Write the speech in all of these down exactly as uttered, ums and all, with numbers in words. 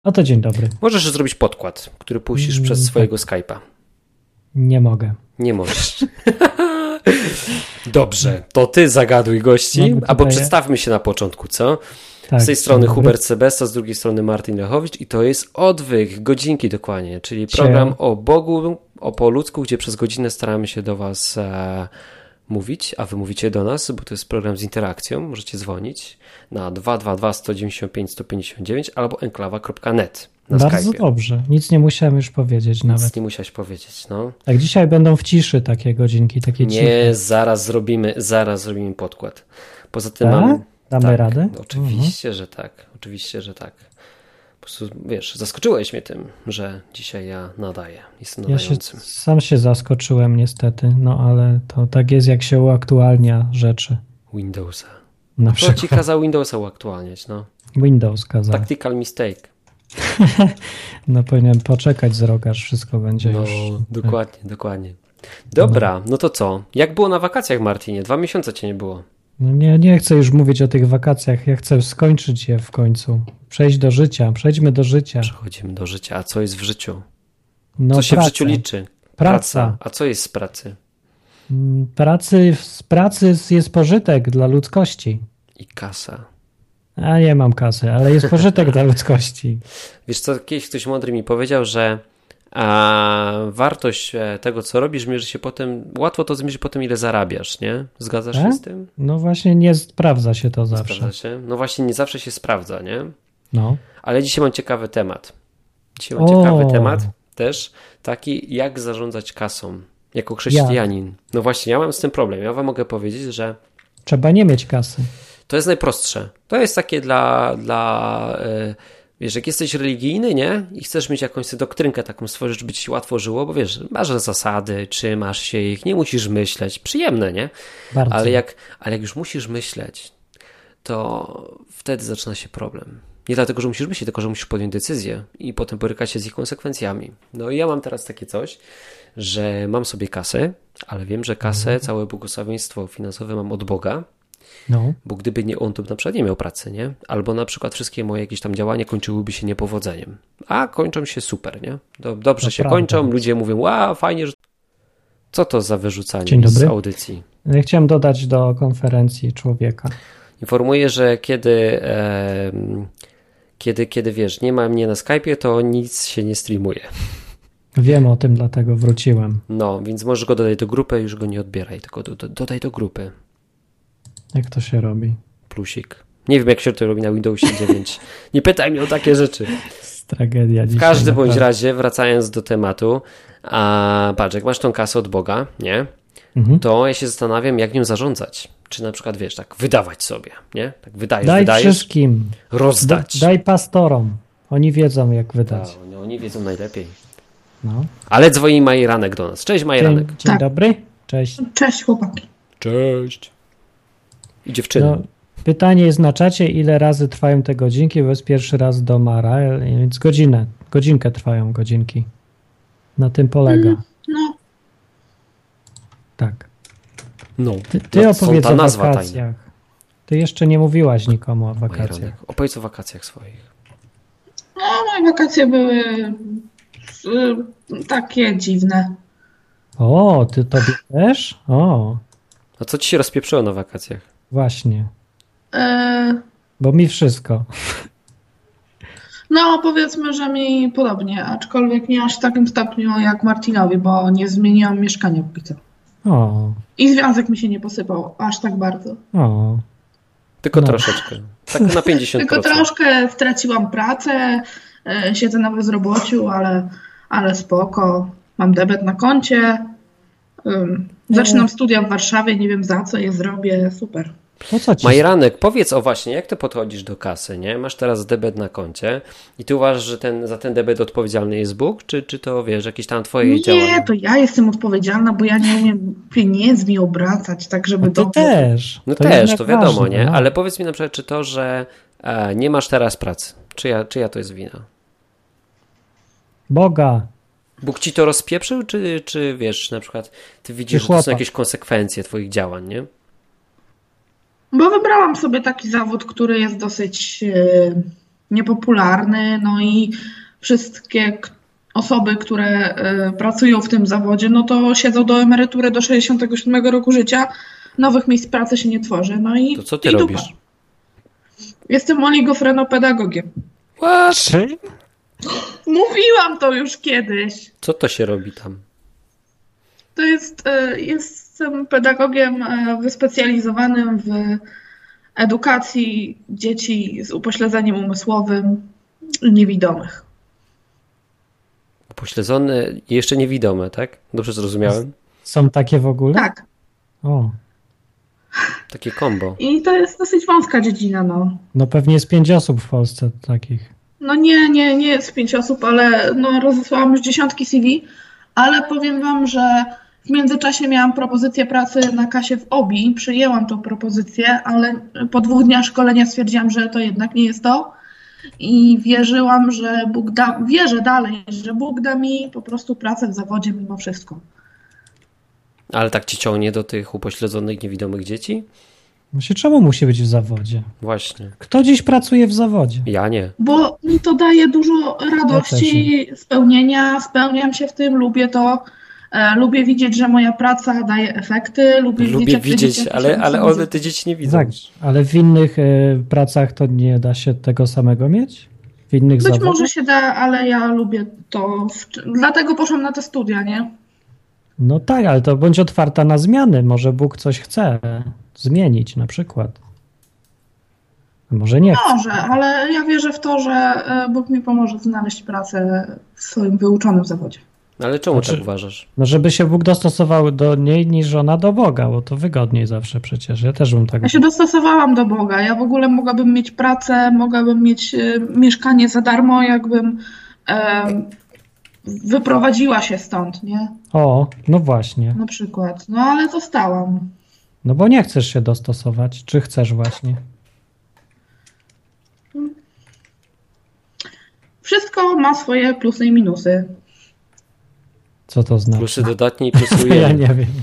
O to dzień dobry. Możesz zrobić podkład, który puścisz Mm, przez tak. swojego Skype'a. Nie mogę. Nie możesz. Dobrze, to ty zagaduj gości, Mamy tutaj- albo przedstawmy się na początku, co? Tak, z tej strony dzień dobry. Hubert Sebesta, z drugiej strony Martin Lechowicz i to jest Odwyk, godzinki dokładnie, czyli program Cie- o Bogu, o po ludzku, gdzie przez godzinę staramy się do was e, mówić, a wy mówicie do nas, bo to jest program z interakcją, możecie dzwonić na dwa dwa dwa, sto dziewięćdziesiąt pięć, sto pięćdziesiąt dziewięć albo enklawa kropka net na Bardzo Skype'ie. dobrze. Nic nie musiałem już powiedzieć nawet. Nic nie musiałeś powiedzieć, no. Tak, dzisiaj będą w ciszy takie godzinki, takie ciche. Nie, zaraz zrobimy, zaraz zrobimy podkład. Poza tym Tak? mam... Damy tak, radę? Oczywiście, że tak. Oczywiście, że tak. Po prostu, wiesz, zaskoczyłeś mnie tym, że dzisiaj ja nadaję. Jestem Ja się, nadającym. sam się zaskoczyłem niestety, no ale to tak jest, jak się uaktualnia rzeczy. Windowsa. Na Kto ci przykład kazał Windowsa uaktualniać, no? Windows kazał. Tactical mistake. No powinien poczekać z rok, aż wszystko będzie No, już. dokładnie, dokładnie. Dobra, no to co? Jak było na wakacjach, Martinie? Dwa miesiące cię nie było. No nie, nie chcę już mówić o tych wakacjach, ja chcę skończyć je w końcu. Przejść do życia, przejdźmy do życia. Przechodzimy do życia. A co jest w życiu? No, Co się praca. w życiu liczy? Praca. A co jest z pracy? Mm, Pracy, z pracy jest pożytek dla ludzkości. I kasa. A nie mam kasy, ale jest pożytek dla ludzkości. Wiesz co, kiedyś ktoś mądry mi powiedział, że a, wartość tego, co robisz, mierzy się potem, łatwo to zmierzyć potem, ile zarabiasz, nie? Zgadzasz Tak? się z tym? No właśnie nie sprawdza się to zawsze. Sprawdza się? No właśnie, nie zawsze się sprawdza, nie? No. Ale dzisiaj mam ciekawy temat. Dzisiaj mam O. ciekawy temat też, taki jak zarządzać kasą jako chrześcijanin. No właśnie, ja mam z tym problem. Ja wam mogę powiedzieć, że Trzeba nie mieć kasy. to jest najprostsze. To jest takie dla, dla e, wiesz, jak jesteś religijny, nie? I chcesz mieć jakąś sobie doktrynkę taką stworzyć, żeby ci się łatwo żyło, bo wiesz, masz zasady, trzymasz się ich, nie musisz myśleć. Przyjemne, nie? Bardzo. Ale jak, ale jak już musisz myśleć, to wtedy zaczyna się problem. Nie dlatego, że musisz myśleć, tylko że musisz podjąć decyzję i potem borykać się z ich konsekwencjami. No i ja mam teraz takie coś, że mam sobie kasę, ale wiem, że kasę, całe błogosławieństwo finansowe mam od Boga, No. bo gdyby nie on, to bym na przykład nie miał pracy, nie? Albo na przykład wszystkie moje jakieś tam działania kończyłyby się niepowodzeniem. A kończą się super, nie? Do- Dobrze To się prawda. kończą, ludzie mówią, wow, fajnie, że... Co to za wyrzucanie Dzień z dobry. audycji? Ja chciałem dodać do konferencji człowieka. Informuję, że kiedy, e, kiedy, kiedy wiesz, nie ma mnie na Skype'ie, to nic się nie streamuje. Wiem o tym, dlatego wróciłem. No, więc możesz go dodać do grupy, już go nie odbieraj, tylko do, do, dodaj do grupy. Jak to się robi? Plusik. Nie wiem, jak się to robi na Windowsie dziewięć. Nie pytaj mnie o takie rzeczy. jest tragedia dzisiaj. W każdym bądź naprawdę. razie, wracając do tematu, a patrz, jak masz tą kasę od Boga, nie? Mhm. To ja się zastanawiam, jak nią zarządzać. Czy na przykład, wiesz, tak wydawać sobie, nie? Tak wydajesz, Daj wydajesz, wszystkim. rozdać. Daj pastorom. Oni wiedzą, jak wydać. No, no, oni wiedzą najlepiej. No. Ale dzwoni Majranek do nas. Cześć Dzień, Majranek. dzień Tak. dobry. Cześć. Cześć chłopaki. Cześć. I dziewczyny. No, pytanie jest na czacie, ile razy trwają te godzinki, bo jest pierwszy raz do Mara, więc godzinę, godzinkę trwają godzinki. Na tym polega. No, Tak. No, Ty, ty no, stąd opowiedz ta o nazwa wakacjach. Ty jeszcze nie mówiłaś nikomu o tajna. wakacjach. Majranek. Opowiedz o wakacjach swoich. no moje wakacje były y, takie dziwne. O, ty tobie też? O, A co ci się rozpieprzyło na wakacjach? właśnie. Y, Bo mi wszystko. no powiedzmy, że mi podobnie, aczkolwiek nie aż w takim stopniu jak Martinowi, bo nie zmieniłam mieszkania póki co. O, I związek mi się nie posypał aż tak bardzo. o. Tylko No. troszeczkę. Tak na pięćdziesiąt procent. Tylko troszkę straciłam pracę, y, siedzę na bezrobociu, ale, ale spoko. Mam debet na koncie. Ym, zaczynam studia w Warszawie, nie wiem za co je zrobię, super. Po co ci? Majranek, powiedz o właśnie, jak ty podchodzisz do kasy, nie? Masz teraz debet na koncie i ty uważasz, że ten, za ten debet odpowiedzialny jest Bóg, czy, czy to, wiesz, jakieś tam twoje Nie, działania? to ja jestem odpowiedzialna, bo ja nie umiem pieniędzmi obracać, tak żeby No ty dobrze- też. No To też, jednak to wiadomo, ważne, nie? no. Ale powiedz mi na przykład, czy to, że e, nie masz teraz pracy, czyja, czyja to jest wina? Boga. Bóg ci to rozpieprzył, czy, czy wiesz, na przykład ty widzisz, Ty że to są chłopak. jakieś konsekwencje twoich działań, nie? Bo wybrałam sobie taki zawód, który jest dosyć e, niepopularny, no i wszystkie k- osoby, które y, pracują w tym zawodzie, no to siedzą do emerytury do sześćdziesiątego siódmego roku życia, nowych miejsc pracy się nie tworzy. No i, To co ty i dupa. robisz? Jestem oligofrenopedagogiem. What? Czy? Mówiłam to już kiedyś. Co to się robi tam? To jest, y, jestem pedagogiem y, wyspecjalizowanym w edukacji dzieci z upośledzeniem umysłowym i niewidomych. Upośledzone i jeszcze niewidome, tak? Dobrze zrozumiałem? Są takie w ogóle? Tak. O, Takie kombo. I to jest dosyć wąska dziedzina, no. no pewnie jest pięć osób w Polsce takich. No nie, nie, nie jest pięć osób, ale no rozesłałam już dziesiątki C V, ale powiem wam, że w międzyczasie miałam propozycję pracy na kasie w O B I, przyjęłam tą propozycję, ale po dwóch dniach szkolenia stwierdziłam, że to jednak nie jest to i wierzyłam, że Bóg da, wierzę dalej, że Bóg da mi po prostu pracę w zawodzie mimo wszystko. Ale tak ci ciągnie do tych upośledzonych, niewidomych dzieci? Myślę, czemu musi być w zawodzie? Właśnie. Kto dziś pracuje w zawodzie? Ja nie. Bo mi to daje dużo radości, spełnienia, spełniam się w tym, lubię to. E, lubię widzieć, że moja praca daje efekty, lubię, Lubię widzieć, jak te widzieć, dzieci ale, się ale uczą. one te dzieci nie widzą. Tak, ale w innych y, pracach to nie da się tego samego mieć? W innych Być zawodach? może się da, ale ja lubię to. W... Dlatego poszłam na te studia, nie? No tak, ale to bądź otwarta na zmiany. Może Bóg coś chce zmienić na przykład. Może nie chce. Może, ale ja wierzę w to, że e, Bóg mi pomoże znaleźć pracę w swoim wyuczonym zawodzie. Ale czemu Znaczy- tak uważasz? No żeby się Bóg dostosował do niej niż ona do Boga, bo to wygodniej zawsze przecież. Ja też bym tak... Ja się dostosowałam do Boga. Ja w ogóle mogłabym mieć pracę, mogłabym mieć e, mieszkanie za darmo, jakbym e, wyprowadziła się stąd, nie? O, no właśnie. Na przykład. No ale zostałam. No bo nie chcesz się dostosować. Czy chcesz właśnie? Wszystko ma swoje plusy i minusy. Co to znaczy? Plusy dodatnie i plusy Ja ujemne. nie wiem.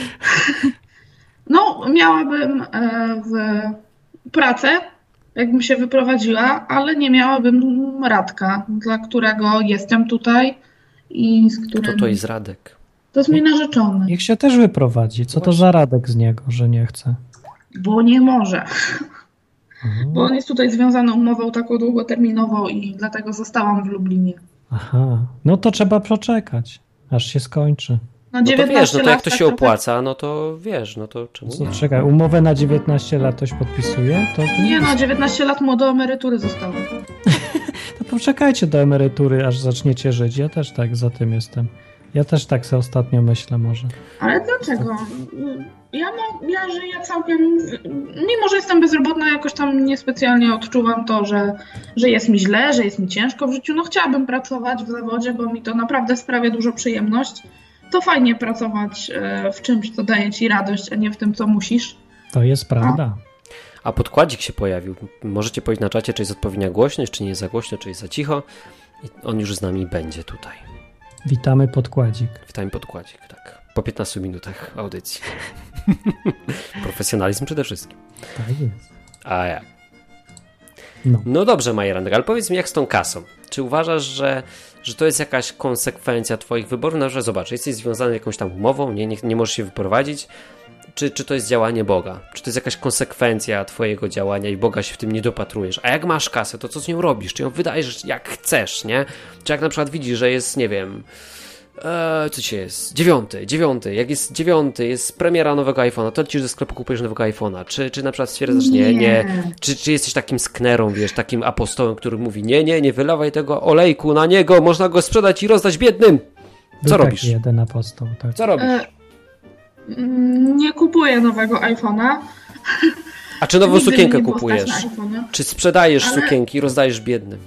No, miałabym e, w pracę, jakbym się wyprowadziła, ale nie miałabym Radka, dla którego jestem tutaj i z którym... To to jest Radek. To jest mój narzeczony, Niech się też wyprowadzi. Co to Właśnie. za Radek z niego, że nie chce? bo nie może. Mhm. Bo on jest tutaj związany umową taką długoterminową i dlatego zostałam w Lublinie. Aha, no to trzeba poczekać, aż się skończy. Na No to dziewiętnaście wiesz, no to jak lat to tak się trochę- opłaca, no to wiesz, no to czemu Co, nie? czekaj, umowę na dziewiętnaście lat ktoś podpisuje? To, to Nie no, jest- dziewiętnaście lat mu do emerytury zostało. To poczekajcie do emerytury, aż zaczniecie żyć. Ja też tak za tym jestem. Ja też tak sobie ostatnio myślę może. Ale dlaczego? Ja, mam, ja żyję całkiem, mimo że jestem bezrobotna, jakoś tam niespecjalnie odczuwam to, że, że jest mi źle, że jest mi ciężko w życiu. No chciałabym pracować w zawodzie, bo mi to naprawdę sprawia dużo przyjemność. To fajnie pracować e, w czymś, co daje ci radość, a nie w tym, co musisz. To jest prawda. A podkładzik się pojawił. Możecie powiedzieć na czacie, czy jest odpowiednia głośność, czy nie jest za głośno, czy jest za cicho. I on już z nami będzie tutaj. Witamy podkładzik. Witamy podkładzik, tak. Po piętnastu minutach audycji. Profesjonalizm przede wszystkim. Tak jest. A jak? No. No dobrze, Majerandek, ale powiedz mi, jak z tą kasą? Czy uważasz, że, że to jest jakaś konsekwencja twoich wyborów? No, że zobacz, jesteś związany jakąś tam umową, nie, nie, nie możesz się wyprowadzić. Czy, czy to jest działanie Boga? Czy to jest jakaś konsekwencja twojego działania i Boga się w tym nie dopatrujesz? A jak masz kasę, to co z nią robisz? Czy ją wydajesz jak chcesz, nie? Czy jak na przykład widzisz, że jest, nie wiem... Eee, co dzisiaj jest? Dziewiąty, dziewiąty. Jak jest dziewiąty, jest premiera nowego iPhone'a, to lecisz do sklepu, kupujesz nowego iPhone'a. Czy, czy na przykład stwierdzasz, nie, nie. Czy, czy jesteś takim sknerą, wiesz, takim apostołem, który mówi, nie, nie, nie wylewaj tego olejku na niego, można go sprzedać i rozdać biednym. Był Co taki robisz? jeden apostoł, tak. Co robisz? E, mm, nie kupuję nowego iPhone'a. A czy nową Nigdy mnie sukienkę nie było kupujesz? stać na iPhone'a. Czy sprzedajesz Ale- sukienki i rozdajesz biednym?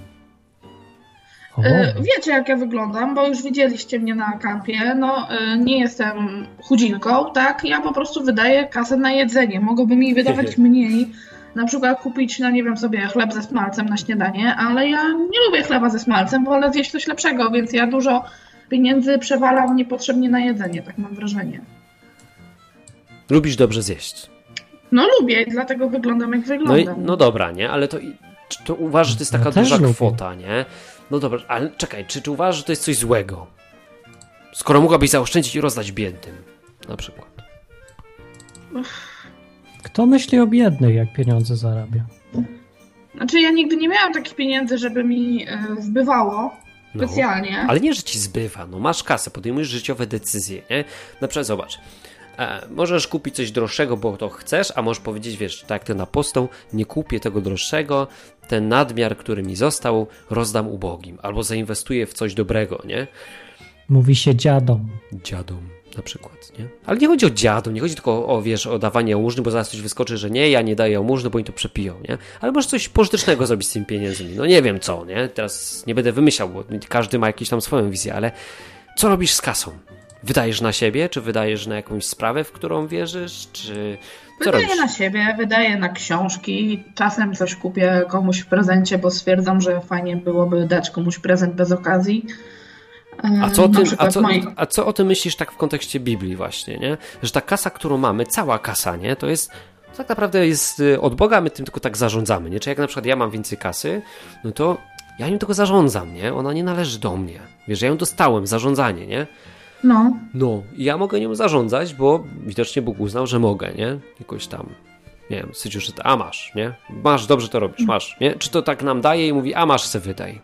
O, E, Wiecie, jak ja wyglądam, bo już widzieliście mnie na kampie. No, e, nie jestem chudzinką, tak? Ja po prostu wydaję kasę na jedzenie. Mogłabym jej wydawać mniej. Na przykład kupić, no nie wiem, sobie chleb ze smalcem na śniadanie, ale ja nie lubię chleba ze smalcem, wolę zjeść coś lepszego, więc ja dużo pieniędzy przewalam niepotrzebnie na jedzenie, tak mam wrażenie. Lubisz dobrze zjeść. No lubię, dlatego wyglądam jak No, i, wyglądam. no dobra, nie? Ale to i- czy to uważasz, że to jest taka Ja też duża lubię. kwota, nie? No dobra, ale czekaj, czy, czy uważasz, że to jest coś złego? Skoro mogłabyś zaoszczędzić i rozdać biednym, na przykład. Kto myśli o biednych, jak pieniądze zarabia? Znaczy ja nigdy nie miałam takich pieniędzy, żeby mi e, zbywało No, specjalnie. ale nie, że ci zbywa, no masz kasę, podejmujesz życiowe decyzje, nie? Na przykład zobacz, e, możesz kupić coś droższego, bo to chcesz, a możesz powiedzieć, wiesz, tak jak ten apostoł, nie kupię tego droższego, ten nadmiar, który mi został, rozdam ubogim, albo zainwestuję w coś dobrego, nie? Mówi się dziadom. Dziadom na przykład, nie? Ale nie chodzi o dziadom, nie chodzi tylko o, wiesz, o dawanie jałmużny, bo zaraz coś wyskoczy, że nie, ja nie daję jałmużny, bo oni to przepiją, nie? Ale możesz coś pożytecznego zrobić z tymi pieniędzmi, no nie wiem co, nie? Teraz nie będę wymyślał, bo każdy ma jakąś tam swoją wizję, ale co robisz z kasą? Wydajesz na siebie, czy wydajesz na jakąś sprawę, w którą wierzysz, czy co Wydaję robisz? na siebie, wydaję na książki, czasem coś kupię komuś w prezencie, bo stwierdzam, że fajnie byłoby dać komuś prezent bez okazji. A co, o Na tym, a, przykład co, moi- a co o tym myślisz tak w kontekście Biblii właśnie, nie? Że ta kasa, którą mamy, cała kasa, nie? To jest, tak naprawdę jest y, od Boga, my tym tylko tak zarządzamy, nie? Czy jak na przykład ja mam więcej kasy, no to ja nim tylko zarządzam, nie? Ona nie należy do mnie. Wiesz, ja ją dostałem, zarządzanie, nie? No, No, i ja mogę nią zarządzać, bo widocznie Bóg uznał, że mogę, nie? Jakoś tam, nie wiem, stwierdził, że a masz, nie? Masz, dobrze to robisz, masz, nie? Czy to tak nam daje i mówi, a masz, se wydaj.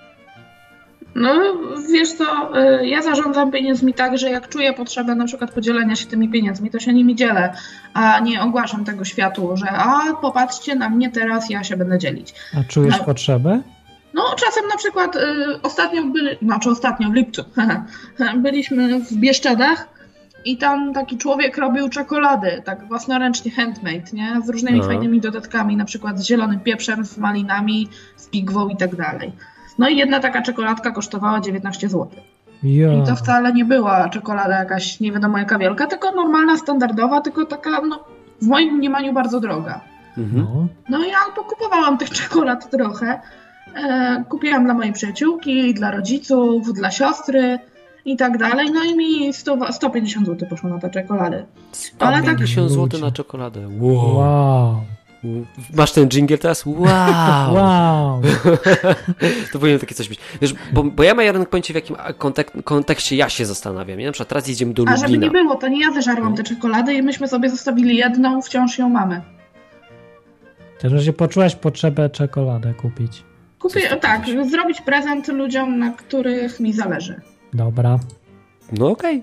no wiesz co, y, ja zarządzam pieniędzmi tak, że jak czuję potrzebę na przykład podzielenia się tymi pieniędzmi, to się nimi dzielę, a nie ogłaszam tego światu, że a popatrzcie na mnie teraz, ja się będę dzielić. A czujesz No. potrzebę? No czasem na przykład y, ostatnio byli, znaczy ostatnio w lipcu byliśmy w Bieszczadach i tam taki człowiek robił czekolady, tak własnoręcznie handmade, nie? Z różnymi Aha. fajnymi dodatkami, na przykład z zielonym pieprzem, z malinami, z pigwą i tak dalej. No i jedna taka czekoladka kosztowała dziewiętnaście złotych. Ja. I to wcale nie była czekolada jakaś nie wiadomo jaka wielka, tylko normalna, standardowa, tylko taka no, w moim mniemaniu bardzo droga. Mhm. No. No ja pokupowałam tych czekolad trochę. E, kupiłam dla mojej przyjaciółki, dla rodziców, dla siostry i tak dalej. No i mi sto, sto pięćdziesiąt złotych poszło na te czekolady. Ale tak- sto pięćdziesiąt złotych Ludzie. na czekoladę. Wow. Wow. Masz ten dżingiel teraz? Wow. Wow. To powinno takie coś być. Wiesz, bo, bo ja, Majarenek, powiem ci, w jakim kontek- kontekście ja się zastanawiam. Nie? Na przykład teraz jedziemy do A żeby Lublina. nie było, to nie ja zeżarłam te czekolady i myśmy sobie zostawili jedną, wciąż ją mamy. W każdym razie poczułaś potrzebę czekoladę kupić. Kupię, Co ty tak, powiesz? zrobić prezent ludziom, na których mi zależy. Dobra. No okej.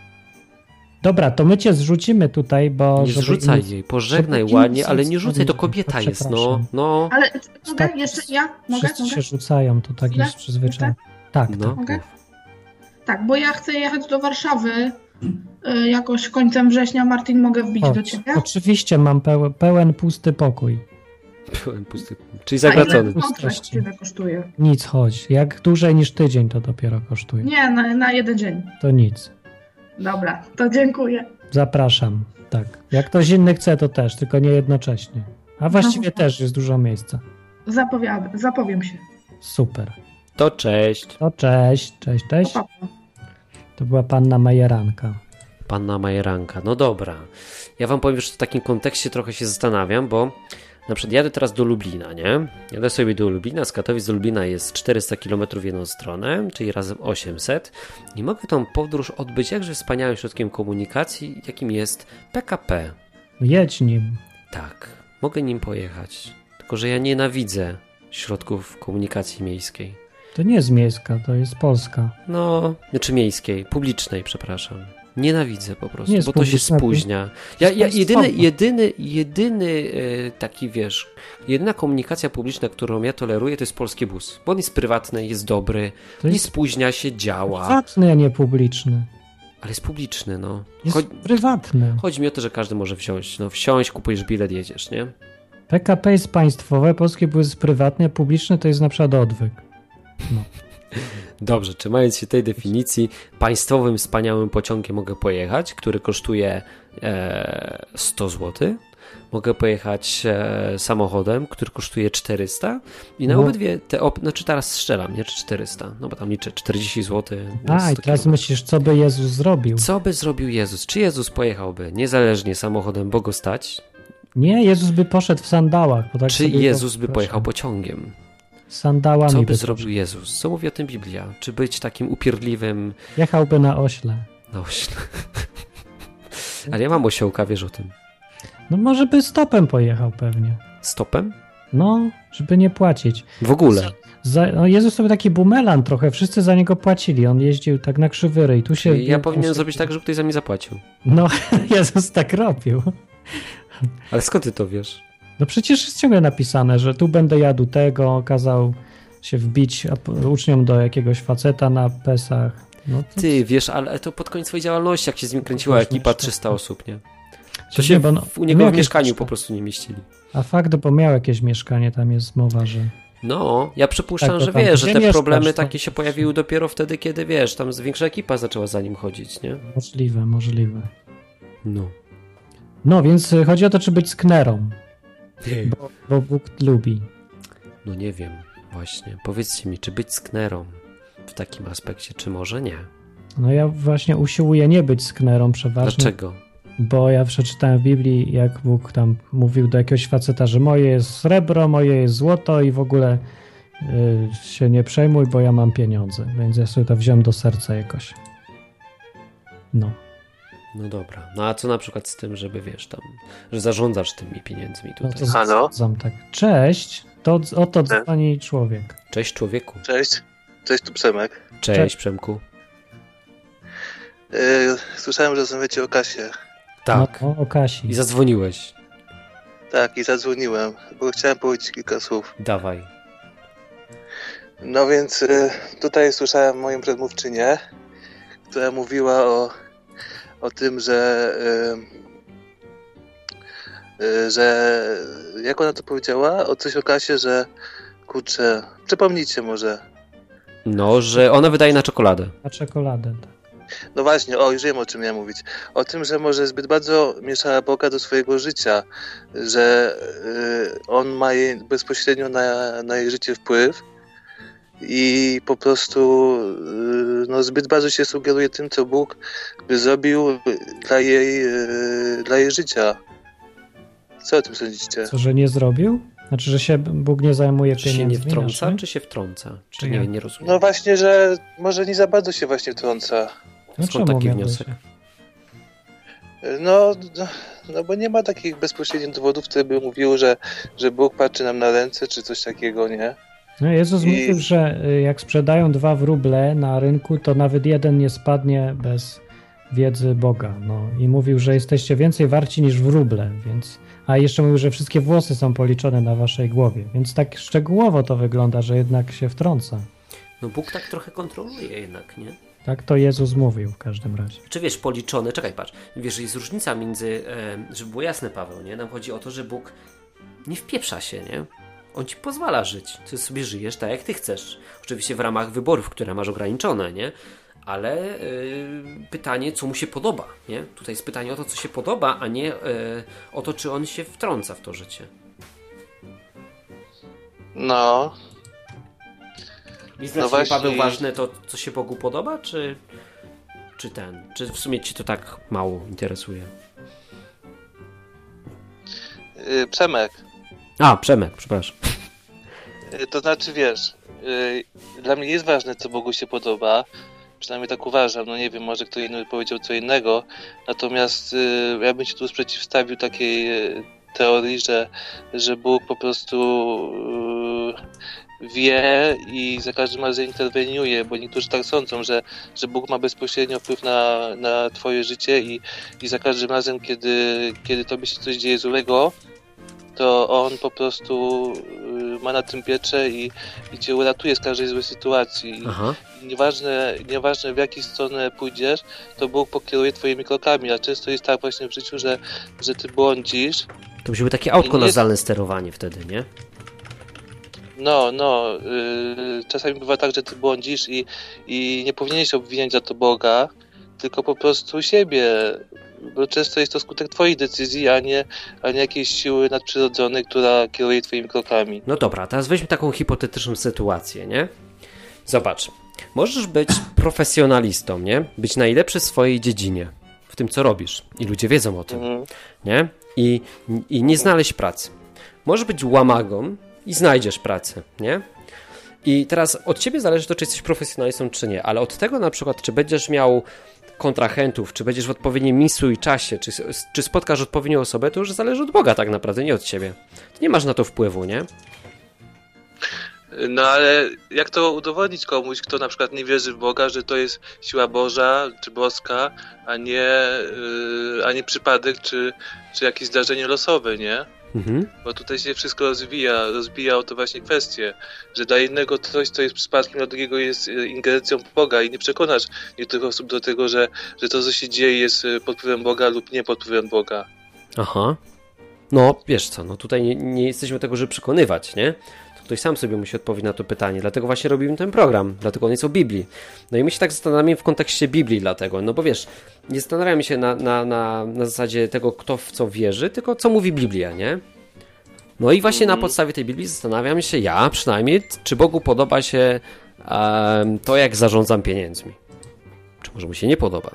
Dobra, to my cię zrzucimy tutaj, bo... Nie żeby zrzucaj nic- jej, pożegnaj żeby ładnie, nic ale nie nie rzucaj, to powiedzieć, kobieta jest, no. przepraszam. No, Ale mogę Tak, jeszcze ja? Mogę? Wszyscy mogę? się rzucają, to tak Chwilę? jest przyzwyczajone. Tak, no. tak. Mogę? Tak, bo ja chcę jechać do Warszawy y, jakoś końcem września. Martin, mogę wbić do Chodź. ciebie? Oczywiście mam pełen, pełen pusty pokój. Pełen pusty. Czyli A ile zagracony. kontrakt Pustości. tyle kosztuje? Nic, chodź. Jak dłużej niż tydzień to dopiero kosztuje. Nie, na, na jeden dzień. To nic. Dobra, to dziękuję. Zapraszam. Tak. Jak ktoś inny chce, to też, tylko nie jednocześnie. A właściwie No. też jest dużo miejsca. Zapowiadam, zapowiem się. Super. To cześć. To cześć, cześć, cześć. Pa, pa. To była panna Majeranka. Panna Majeranka. No dobra. Ja wam powiem, że w takim kontekście trochę się zastanawiam, bo na przykład jadę teraz do Lublina, nie? Jadę sobie do Lublina, z Katowic do Lublina jest czterysta kilometrów w jedną stronę, czyli razem osiemset i mogę tą podróż odbyć jakże wspaniałym środkiem komunikacji, jakim jest P K P. Jedź nim. Tak, mogę nim pojechać, tylko że ja nienawidzę środków komunikacji miejskiej. To nie jest miejska, to jest polska. No, znaczy miejskiej, publicznej, przepraszam. Nienawidzę po prostu, Nie jest bo to się publiczna, spóźnia. Ja, jest ja, jedyny, państwowa. jedyny, jedyny e, taki, wiesz, jedyna komunikacja publiczna, którą ja toleruję, to jest polski bus. Bo on jest prywatny, jest dobry, To nie jest spóźnia się, działa, prywatny, a nie publiczny. ale jest publiczny, no. Jest Chodź, prywatny. chodzi mi o to, że każdy może wziąć. No wsiąść, kupujesz bilet, jedziesz, nie? P K P jest państwowe, polskie były prywatne, a publiczne to jest na przykład odwyk. No. Dobrze, trzymając się tej definicji, państwowym wspaniałym pociągiem mogę pojechać, który kosztuje e, sto złotych. Mogę pojechać e, samochodem, który kosztuje czterysta i na No. obydwie te, op- znaczy teraz strzelam, nie, czy czterysta, no bo tam liczę czterdzieści złotych. A, i teraz myślisz, co by Jezus zrobił? Co by zrobił Jezus? Czy Jezus pojechałby niezależnie samochodem, bo go stać, Nie, Jezus by poszedł w sandałach. Bo tak Czy Jezus by pojechał pociągiem? Sandałami. Co by, by zrobił poszedł. Jezus? Co mówi o tym Biblia? Czy być takim upierdliwym... Jechałby na ośle. Na ośle. Ale ja mam osiołka, wiesz o tym. No może by stopem pojechał pewnie. Stopem? No, żeby nie płacić. W ogóle. Za, no Jezus to był taki bumelan trochę, wszyscy za niego płacili, on jeździł tak na krzywy ryj. Tu się Ja powinien zrobić tak, żeby ktoś za mnie zapłacił. No, Jezus tak robił. Ale skąd ty to wiesz? No przecież jest ciągle napisane, że tu będę jadł tego, kazał się wbić uczniom do jakiegoś faceta na Pesach. No to... Ty wiesz, ale to pod koniec swojej działalności, jak się z nim kręciła ekipa trzysta osób, nie? To nie, się bo no, w, u niego w mieszkaniu mieszka... po prostu nie mieścili. A fakt, bo miał jakieś mieszkanie, tam jest mowa, że... No, ja przypuszczam, tak, że tam, wiesz, że te mieszkasz, problemy to... takie się pojawiły dopiero wtedy, kiedy wiesz, tam większa ekipa zaczęła za nim chodzić, nie? Możliwe, możliwe. No. No, więc chodzi o to, czy być sknerą. Bo, bo Bóg lubi. No nie wiem, właśnie. Powiedzcie mi, czy być sknerą w takim aspekcie, czy może nie? No ja właśnie usiłuję nie być sknerą przeważnie. Dlaczego? Bo ja przeczytałem w Biblii, jak Bóg tam mówił do jakiegoś faceta, że moje jest srebro, moje jest złoto i w ogóle y, się nie przejmuj, bo ja mam pieniądze. Więc ja sobie to wziąłem do serca jakoś. No. No dobra. No a co na przykład z tym, żeby wiesz tam, że zarządzasz tymi pieniędzmi tutaj? No to zarządzam tak. Cześć, to oto dzwoni człowiek. Cześć człowieku. Cześć. Cześć, tu Przemek. Cześć, Cześć. Przemku. Yy, słyszałem, że rozmawiacie o Kasie. Tak. No, o Kasi. I zadzwoniłeś. Tak, i zadzwoniłem, bo chciałem powiedzieć kilka słów. Dawaj. No więc yy, tutaj słyszałem moją przedmówczynię, która mówiła o, o tym, że yy, yy, że jak ona to powiedziała? O coś o Kasie, że kurczę, przypomnijcie może. No, że ona wydaje na czekoladę. Na czekoladę, tak. No właśnie, o, już wiem o czym miałem mówić. O tym, że może zbyt bardzo mieszała Boga do swojego życia, że y, on ma jej bezpośrednio na, na jej życie wpływ i po prostu y, no, zbyt bardzo się sugeruje tym, co Bóg by zrobił dla jej, y, dla jej życia. Co o tym sądzicie? Co, że nie zrobił? Znaczy, że się Bóg nie zajmuje Czy się pieniędzmi? nie wtrąca, naszych? czy się wtrąca? Czy Czy nie, jak? nie rozumiem. No właśnie, że może nie za bardzo się właśnie wtrąca. No Skąd czemu taki miałby wniosek? się? No, no, no bo nie ma takich bezpośrednich dowodów, które by mówiły, że, że Bóg patrzy nam na ręce, czy coś takiego, nie? No Jezus I- mówił, że y, jak sprzedają dwa wróble na rynku, to nawet jeden nie spadnie bez wiedzy Boga. No i mówił, że jesteście więcej warci niż wróble, więc... A jeszcze mówił, że wszystkie włosy są policzone na waszej głowie, więc tak szczegółowo to wygląda, że jednak się wtrąca. No Bóg tak trochę kontroluje jednak, nie? Tak to Jezus mówił w każdym razie. Czy wiesz, policzone, czekaj, patrz, wiesz, jest różnica między, e, żeby było jasne, Paweł, nie? Nam chodzi o to, że Bóg nie wpieprza się, nie? On ci pozwala żyć, ty sobie żyjesz tak, jak ty chcesz. Oczywiście w ramach wyborów, które masz ograniczone, nie? Ale y, pytanie, co mu się podoba, nie? Tutaj jest pytanie o to, co się podoba, a nie y, o to, czy on się wtrąca w to życie. No, Jest dla No ciebie, właśnie- Paweł, ważne to, co się Bogu podoba, czy, czy ten? Czy w sumie ci to tak mało interesuje? yy, Przemek, A, Przemek, przepraszam. yy, to znaczy wiesz, yy, dla mnie jest ważne, co Bogu się podoba, przynajmniej tak uważam, no nie wiem, może kto inny by powiedział co innego, natomiast yy, ja bym się tu sprzeciwstawił takiej yy, teorii, że, że Bóg po prostu yy, wie i za każdym razem interweniuje, bo niektórzy tak sądzą, że, że Bóg ma bezpośrednio wpływ na, na twoje życie i, i za każdym razem, kiedy, kiedy tobie się coś dzieje złego, to on po prostu yy, ma na tym pieczę i, i cię uratuje z każdej złej sytuacji. Aha. I nieważne, nieważne w jakiej stronę pójdziesz, to Bóg pokieruje twoimi krokami, a często jest tak właśnie w życiu, że, że ty błądzisz. To by takie autko Nie- na zdalne sterowanie wtedy, nie? No, no, yy, czasami bywa tak, że ty błądzisz i, i nie powinieneś obwiniać za to Boga, tylko po prostu siebie, bo często jest to skutek twoich decyzji, a nie, a nie jakiejś siły nadprzyrodzonej, która kieruje twoimi krokami. No dobra, teraz weźmy taką hipotetyczną sytuację, nie? Zobacz, możesz być profesjonalistą, nie? Być najlepszy w swojej dziedzinie, w tym co robisz i ludzie wiedzą o tym, Mhm. nie? i, i nie znaleźć pracy. Możesz być łamagą i znajdziesz pracę, nie? I teraz od ciebie zależy to, czy jesteś profesjonalistą, czy nie, ale od tego na przykład, czy będziesz miał kontrahentów, czy będziesz w odpowiednim miejscu i czasie, czy, czy spotkasz odpowiednią osobę, to już zależy od Boga tak naprawdę, nie od ciebie. Ty nie masz na to wpływu, nie? No ale jak to udowodnić komuś, kto na przykład nie wierzy w Boga, że to jest siła Boża, czy boska, a nie, yy, a nie przypadek, czy, czy jakieś zdarzenie losowe, nie? Mhm. Bo tutaj się wszystko rozwija, rozbija o to właśnie kwestię, że dla jednego coś, co jest przypadkiem, dla drugiego jest ingerencją Boga i nie przekonasz niektórych osób do tego, że, że to, co się dzieje, jest pod wpływem Boga lub nie pod wpływem Boga. Aha. No, wiesz co, no tutaj nie, nie jesteśmy tego, żeby przekonywać, nie? Ktoś sam sobie musi odpowiedzieć na to pytanie, dlatego właśnie robimy ten program, dlatego on jest o Biblii. No i my się tak zastanawiamy w kontekście Biblii dlatego, no bo wiesz, nie zastanawiamy się na, na, na, na zasadzie tego, kto w co wierzy, tylko co mówi Biblia, nie? No i właśnie na podstawie tej Biblii zastanawiam się, ja przynajmniej, czy Bogu podoba się um, to, jak zarządzam pieniędzmi. Czy może mu się nie podoba?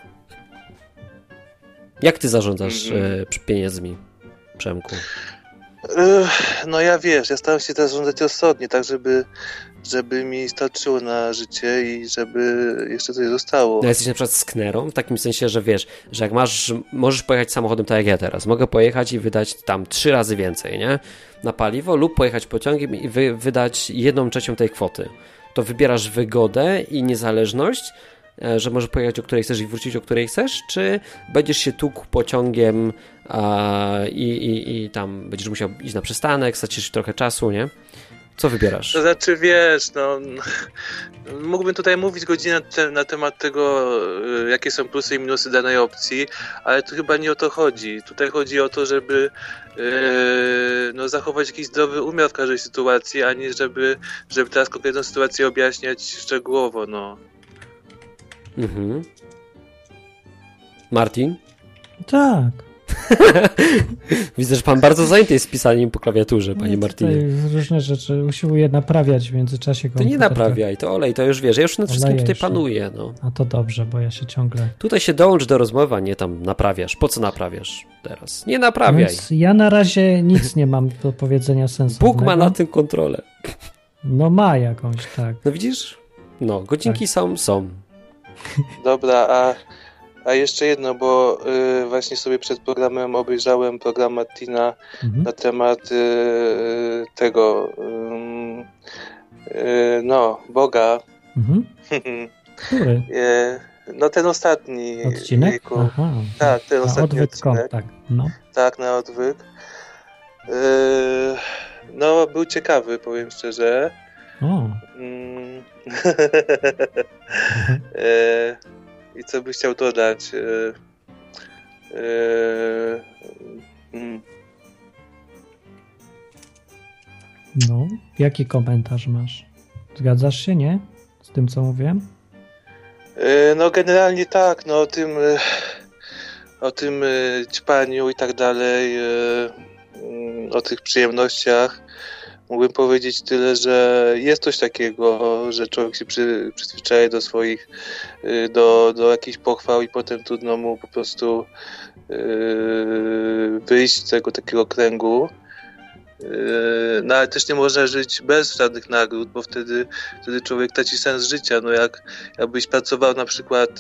Jak ty zarządzasz mm. e, pieniędzmi, Przemku? No ja wiesz, ja staram się zarządzać rozsądnie, tak żeby, żeby mi starczyło na życie i żeby jeszcze coś zostało. No jesteś na przykład sknerą, w takim sensie, że wiesz, że jak masz, możesz pojechać samochodem tak jak ja teraz, mogę pojechać i wydać tam trzy razy więcej, nie? Na paliwo lub pojechać pociągiem i wy, wydać jedną trzecią tej kwoty. To wybierasz wygodę i niezależność, że możesz pojechać, o której chcesz i wrócić, o której chcesz, czy będziesz się tłukł pociągiem a, i, i, i tam będziesz musiał iść na przystanek, stracisz trochę czasu, nie? Co wybierasz? To znaczy, wiesz, no mógłbym tutaj mówić godzinę te, na temat tego, jakie są plusy i minusy danej opcji, ale to chyba nie o to chodzi. Tutaj chodzi o to, żeby yy, no, zachować jakiś zdrowy umiar w każdej sytuacji, a nie żeby, żeby teraz konkretną sytuację objaśniać szczegółowo, no. Mhm. Martin? Tak. Widzę, że pan bardzo zajęty jest pisaniem po klawiaturze, panie Martinie. Różne rzeczy usiłuję naprawiać w międzyczasie komputer. To nie naprawiaj, to olej, to już wiesz, ja już nad wszystkim tutaj panuję. No. A to dobrze, bo ja się ciągle... Tutaj się dołącz do rozmowy, a nie tam naprawiasz. Po co naprawiasz teraz? Nie naprawiaj. Więc ja na razie nic nie mam do powiedzenia sensownego. Bóg ma na tym kontrolę. No ma jakąś, tak. No widzisz? No, godzinki tak. są, są. Dobra, a, a jeszcze jedno, bo y, właśnie sobie przed programem obejrzałem program Martina mhm. na temat y, tego y, y, no, Boga. Mhm. Który? y, no ten ostatni. Odcinek? Jejku. Aha. Tak, ten na ostatni odwyk odcinek. Tak, no. tak, na odwyk. Y, no, był ciekawy, powiem szczerze. O. Mm. e, I co byś chciał dodać? E, e, mm. No, jaki komentarz masz? Zgadzasz się, nie? Z tym, co mówiłem? E, no generalnie tak, no o tym o tym ćpaniu i tak dalej, e, o tych przyjemnościach mógłbym powiedzieć tyle, że jest coś takiego, że człowiek się przy, przyzwyczaja do swoich, do, do jakichś pochwał i potem trudno mu po prostu yy, wyjść z tego takiego kręgu. Yy, no ale też nie można żyć bez żadnych nagród, bo wtedy, wtedy człowiek traci sens życia. No jak jakbyś pracował na przykład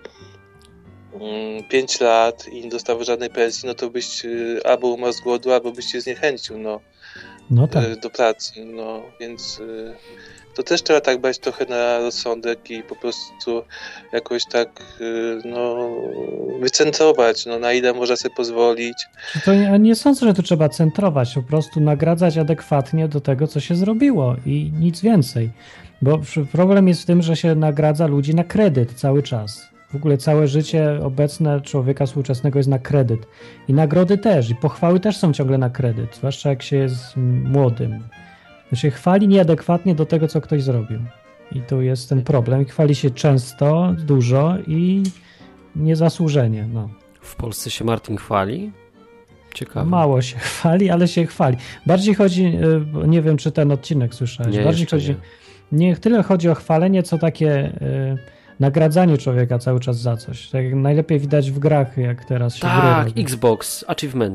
pięć lat i nie dostał żadnej pensji, no to byś albo umarł z głodu, albo byś się zniechęcił, no. No tak. do pracy, no więc y, to też trzeba tak brać trochę na rozsądek i po prostu jakoś tak y, no wycentrować, no na ile można sobie pozwolić. To nie, nie sądzę, że tu trzeba centrować, po prostu nagradzać adekwatnie do tego, co się zrobiło i nic więcej, bo problem jest w tym, że się nagradza ludzi na kredyt cały czas. W ogóle całe życie obecne człowieka współczesnego jest na kredyt. I nagrody też, i pochwały też są ciągle na kredyt, zwłaszcza jak się jest młodym. To się chwali nieadekwatnie do tego, co ktoś zrobił. I tu jest ten problem. I chwali się często, dużo i niezasłużenie. No. W Polsce się Martin chwali? Ciekawe. Mało się chwali, ale się chwali. Bardziej chodzi, nie wiem, czy ten odcinek słyszałeś, nie, bardziej chodzi, nie. nie tyle chodzi o chwalenie, co takie... nagradzanie człowieka cały czas za coś. Tak najlepiej widać w grach, jak teraz się tak, gry Xbox, achievementy.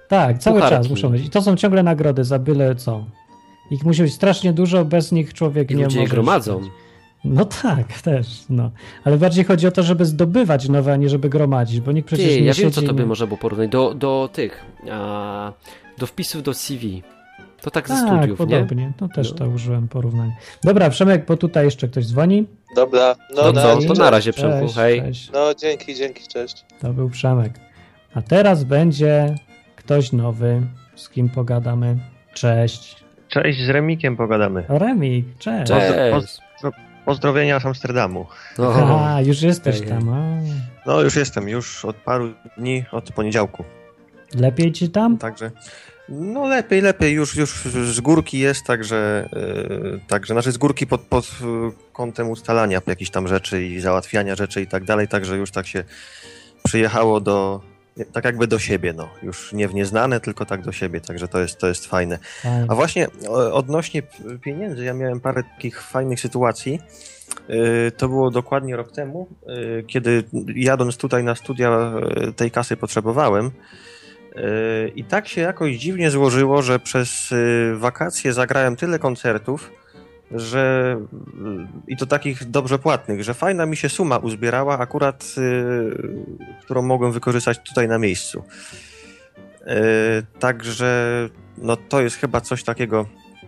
Tak, cały Pucharki. czas muszą być. I to są ciągle nagrody za byle co. Ich musi być strasznie dużo, bez nich człowiek I nie ludzie może... je gromadzą. żyć. No tak, też, no. Ale bardziej chodzi o to, żeby zdobywać nowe, a nie żeby gromadzić, bo nikt przecież Ty, nie ja siedzi... wiem, co to by nie... można było porównać. Do, do tych, a, do wpisów do C V. To tak ze Tak, studiów, podobnie. nie? No też No. to użyłem porównania. Dobra, Przemek, bo tutaj jeszcze ktoś dzwoni. Dobra, no, No na co, razie, to cześć. na razie, Przemku, Cześć, hej. cześć. No dzięki, dzięki, cześć. To był Przemek. A teraz będzie ktoś nowy, z kim pogadamy. Cześć. Cześć, z Remikiem pogadamy. Remik, cześć. Cześć. Pozdrowienia z Amsterdamu. No. A, już jesteś Hej, tam. A. No już jestem, już od paru dni, od poniedziałku. Lepiej ci tam? Także no lepiej, lepiej, już, już z górki jest, także, yy, także znaczy z górki pod, pod kątem ustalania jakichś tam rzeczy i załatwiania rzeczy i tak dalej, także już tak się przyjechało do, tak jakby do siebie, no. Już nie w nieznane, tylko tak do siebie, także to jest, to jest fajne. Fajnie. A właśnie o- odnośnie p- pieniędzy, ja miałem parę takich fajnych sytuacji. Yy, To było dokładnie rok temu, yy, kiedy jadąc tutaj na studia yy, tej kasy potrzebowałem. Yy, I tak się jakoś dziwnie złożyło, że przez yy, wakacje zagrałem tyle koncertów, że yy, i to takich dobrze płatnych, że fajna mi się suma uzbierała akurat, yy, którą mogłem wykorzystać tutaj na miejscu. Yy, Także no to jest chyba coś takiego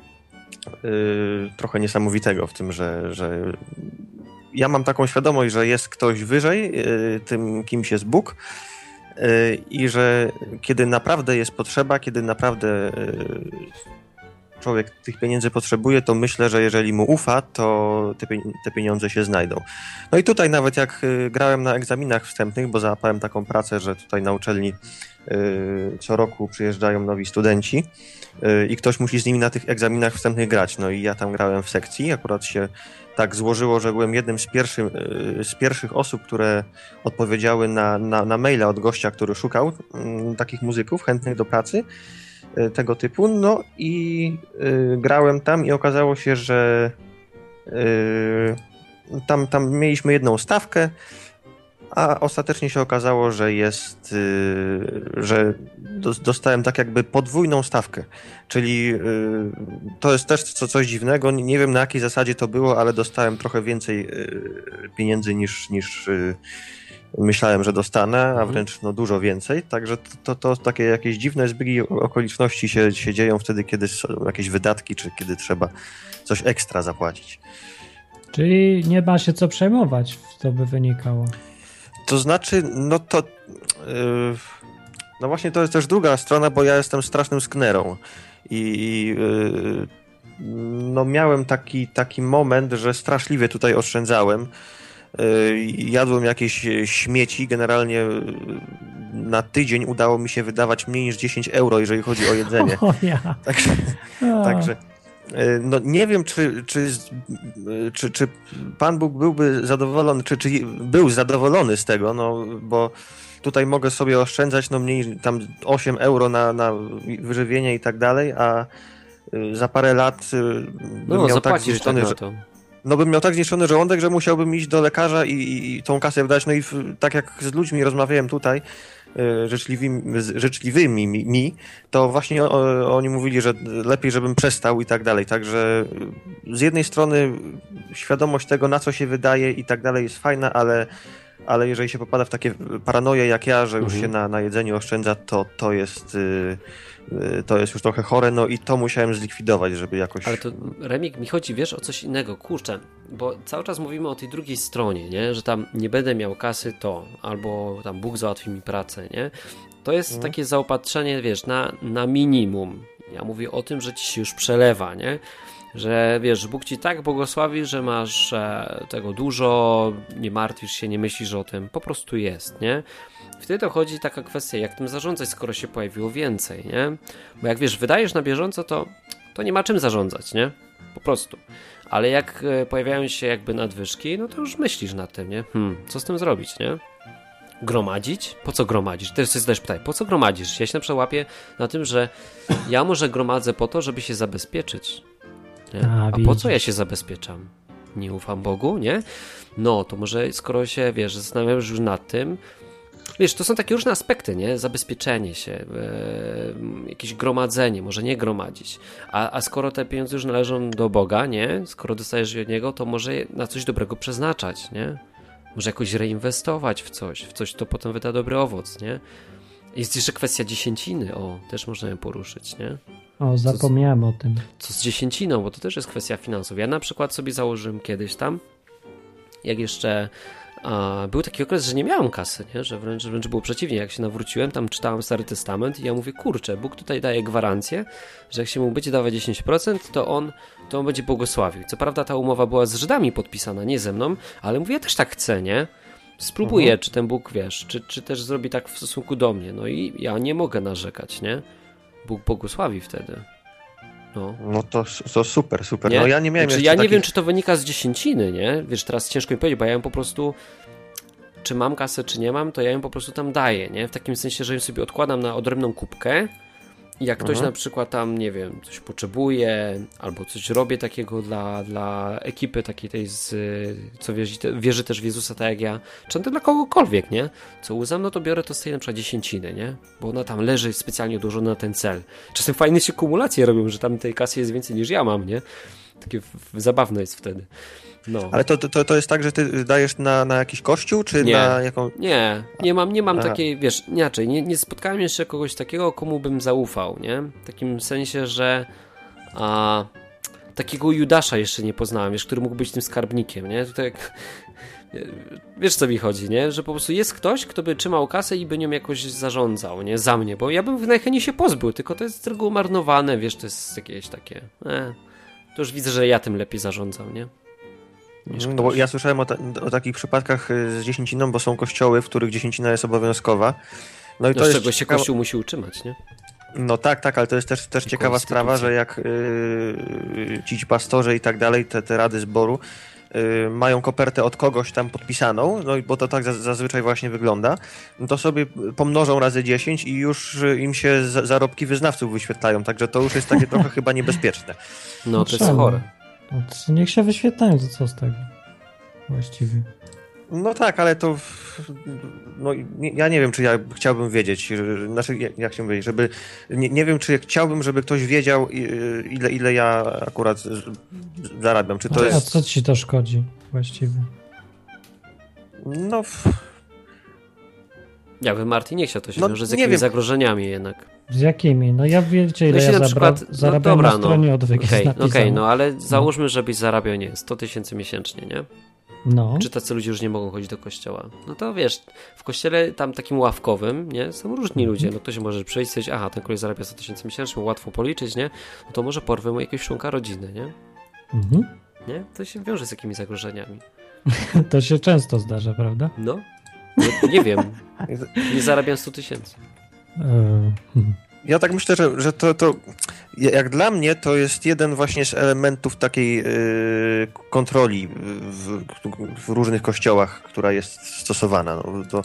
yy, trochę niesamowitego w tym, że, że ja mam taką świadomość, że jest ktoś wyżej, yy, tym kimś jest Bóg, yy, i że kiedy naprawdę jest potrzeba, kiedy naprawdę yy, człowiek tych pieniędzy potrzebuje, to myślę, że jeżeli mu ufa, to te, pie- te pieniądze się znajdą. No i tutaj nawet jak yy, grałem na egzaminach wstępnych, bo załapałem taką pracę, że tutaj na uczelni yy, co roku przyjeżdżają nowi studenci yy, i ktoś musi z nimi na tych egzaminach wstępnych grać. No i ja tam grałem w sekcji, akurat się tak złożyło, że byłem jednym z, pierwszym, yy, z pierwszych osób, które odpowiedziały na, na, na maila od gościa, który szukał yy, takich muzyków chętnych do pracy yy, tego typu. No i yy, grałem tam i okazało się, że yy, tam, tam mieliśmy jedną stawkę, a ostatecznie się okazało, że jest, yy, że do, dostałem tak jakby podwójną stawkę, czyli yy, to jest też co, coś dziwnego, nie wiem na jakiej zasadzie to było, ale dostałem trochę więcej yy, pieniędzy niż, niż yy, myślałem, że dostanę, a Mhm. wręcz no, dużo więcej, także to, to, to takie jakieś dziwne zbiegi okoliczności się, się dzieją wtedy, kiedy są jakieś wydatki, czy kiedy trzeba coś ekstra zapłacić. Czyli nie ma się co przejmować, to by wynikało. To znaczy, no to... Yy, no właśnie to jest też druga strona, bo ja jestem strasznym sknerą. I yy, no miałem taki, taki moment, że straszliwie tutaj oszczędzałem. Yy, jadłem jakieś śmieci. Generalnie yy, na tydzień udało mi się wydawać mniej niż dziesięć euro, jeżeli chodzi o jedzenie. O ja. Także... O. Także no nie wiem, czy, czy, czy, czy Pan Bóg byłby zadowolony, czy, czy był zadowolony z tego, no bo tutaj mogę sobie oszczędzać no mniej tam osiem euro na, na wyżywienie i tak dalej, a za parę lat bym No, miał tak zapłacisz tak zniszczony, na że, to. no bym miał tak zniszczony żołądek, że musiałbym iść do lekarza i, i, i tą kasę wydać. No i w, tak jak z ludźmi rozmawiałem tutaj, y, życzliwymi, z- życzliwymi mi, mi, to właśnie o, oni mówili, że lepiej, żebym przestał i tak dalej. Także y, z jednej strony świadomość tego, na co się wydaje i tak dalej jest fajna, ale, ale jeżeli się popada w takie paranoje jak ja, że już Mhm. się na, na jedzeniu oszczędza, to to jest... Y, to jest już trochę chore, no i to musiałem zlikwidować, żeby jakoś... Ale to, Remik, mi chodzi, wiesz, o coś innego, kurczę, bo cały czas mówimy o tej drugiej stronie, nie, że tam nie będę miał kasy, to, albo tam Bóg załatwi mi pracę, nie, to jest Mhm. takie zaopatrzenie, wiesz, na, na minimum. Ja mówię o tym, że ci się już przelewa, nie, że wiesz, Bóg ci tak błogosławi, że masz e, tego dużo, nie martwisz się, nie myślisz o tym, po prostu jest, nie. Wtedy dochodzi taka kwestia, jak tym zarządzać, skoro się pojawiło więcej, nie? Bo jak wiesz, wydajesz na bieżąco, to, to nie ma czym zarządzać, nie? Po prostu. Ale jak e, pojawiają się jakby nadwyżki, no to już myślisz nad tym, nie? Hmm, co z tym zrobić, nie? Gromadzić? Po co gromadzisz? Teraz sobie zadajesz pytanie, po co gromadzisz? Ja się na przykład łapię na tym, że ja może gromadzę po to, żeby się zabezpieczyć. Nie? A, A po widzisz. co ja się zabezpieczam? Nie ufam Bogu, nie? No, to może skoro się, wiesz, zastanawiasz już nad tym, Wiesz, to są takie różne aspekty, nie? Zabezpieczenie się, e, jakieś gromadzenie, może nie gromadzić. A, a skoro te pieniądze już należą do Boga, nie? Skoro dostajesz je od Niego, to może je na coś dobrego przeznaczać, nie? Może jakoś reinwestować w coś, w coś, to potem wyda dobry owoc, nie? Jest jeszcze kwestia dziesięciny, o, też można ją poruszyć, nie? O, zapomniałem co, o tym. Co z dziesięciną, bo to też jest kwestia finansów. Ja na przykład sobie założyłem kiedyś tam, jak jeszcze a, był taki okres, że nie miałem kasy, nie? Że wręcz, wręcz było przeciwnie. Jak się nawróciłem, tam czytałem Stary Testament i ja mówię, kurczę, Bóg tutaj daje gwarancję, że jak się mu będzie dawać dziesięć procent, to on, to on będzie błogosławił. Co prawda ta umowa była z Żydami podpisana, nie ze mną, ale mówię, ja też tak chcę, nie? Spróbuję, uh-huh. czy ten Bóg, wiesz, czy, czy też zrobi tak w stosunku do mnie. No i ja nie mogę narzekać, nie? Bóg błogosławi wtedy. No, no to, to super, super. Nie? No ja nie miałem znaczy, ja nie takich... wiem, czy to wynika z dziesięciny, nie? Wiesz, teraz ciężko mi powiedzieć, bo ja ją po prostu, czy mam kasę, czy nie mam, to ja ją po prostu tam daję, nie? W takim sensie, że ją sobie odkładam na odrębną kubkę i jak ktoś mhm. na przykład tam, nie wiem, coś potrzebuje, albo coś robię takiego dla, dla ekipy takiej tej, z, co wierzy, wierzy też w Jezusa, tak jak ja, czy to dla kogokolwiek, nie? Co uznam, no to biorę to z tej na przykład dziesięciny, nie? Bo ona tam leży specjalnie odłożona na ten cel. Czasem fajne się kumulacje robią, że tam tej kasy jest więcej niż ja mam, nie? Takie w, w, zabawne jest wtedy. No. Ale to, to, to jest tak, że ty dajesz na, na jakiś kościół, czy nie, na jaką... Nie, nie mam, nie mam Aha. takiej, wiesz, inaczej, nie, nie spotkałem jeszcze kogoś takiego, komu bym zaufał, nie? W takim sensie, że a, takiego Judasza jeszcze nie poznałem, wiesz, który mógł być tym skarbnikiem, nie? Tutaj wiesz, co mi chodzi, nie? Że po prostu jest ktoś, kto by trzymał kasę i by nią jakoś zarządzał, nie? Za mnie, bo ja bym najchętniej się pozbył, tylko to jest z reguły marnowane, wiesz, to jest jakieś takie, e, to już widzę, że ja tym lepiej zarządzam, nie? No bo ja słyszałem o, ta, o takich przypadkach z dziesięciną, bo są kościoły, w których dziesięcina jest obowiązkowa. No i no to z jest czego się ciekawa... Kościół musi utrzymać, nie? No tak, tak, ale to jest też, też ciekawa sprawa, że jak yy, ci pastorzy i tak dalej, te, te rady zboru yy, mają kopertę od kogoś tam podpisaną, no bo to tak za, zazwyczaj właśnie wygląda, no to sobie pomnożą razy dziesięć i już im się za, zarobki wyznawców wyświetlają, także to już jest takie trochę chyba niebezpieczne. No to jest chore. No, to niech się wyświetlają, to co z tego właściwie. No tak, ale to no, ja nie wiem, czy ja chciałbym wiedzieć, znaczy jak się powiedzieć, żeby nie, nie wiem, czy chciałbym, żeby ktoś wiedział, ile, ile ja akurat zarabiam. Czy to a, jest... a co ci to szkodzi właściwie? No... Ja bym Martin nie chciał, to się no, wiąże z jakimiś wiem. zagrożeniami jednak. Z jakimi? No ja wiecie, ile no ja na zabra- przykład, zarabiam no dobra, na stronie no, odwyk. Okej, okay, okay, no ale załóżmy, żebyś zarabiał, nie sto tysięcy miesięcznie, nie? No. Czy tacy ludzie już nie mogą chodzić do kościoła? No to wiesz, w kościele tam takim ławkowym, nie? Są różni ludzie. No ktoś może przyjść i powiedzieć, aha, ten koleś zarabia sto tysięcy miesięcznie, łatwo policzyć, nie? No to może porwę mu jakiegoś członka rodziny, nie? Mhm. Nie? To się wiąże z jakimiś zagrożeniami. To się często zdarza, prawda? No. Nie, nie wiem. Nie zarabiam sto tysięcy. Yy. Ja tak myślę, że, że to, to jak dla mnie to jest jeden właśnie z elementów takiej yy, kontroli w, w różnych kościołach, która jest stosowana. No, to,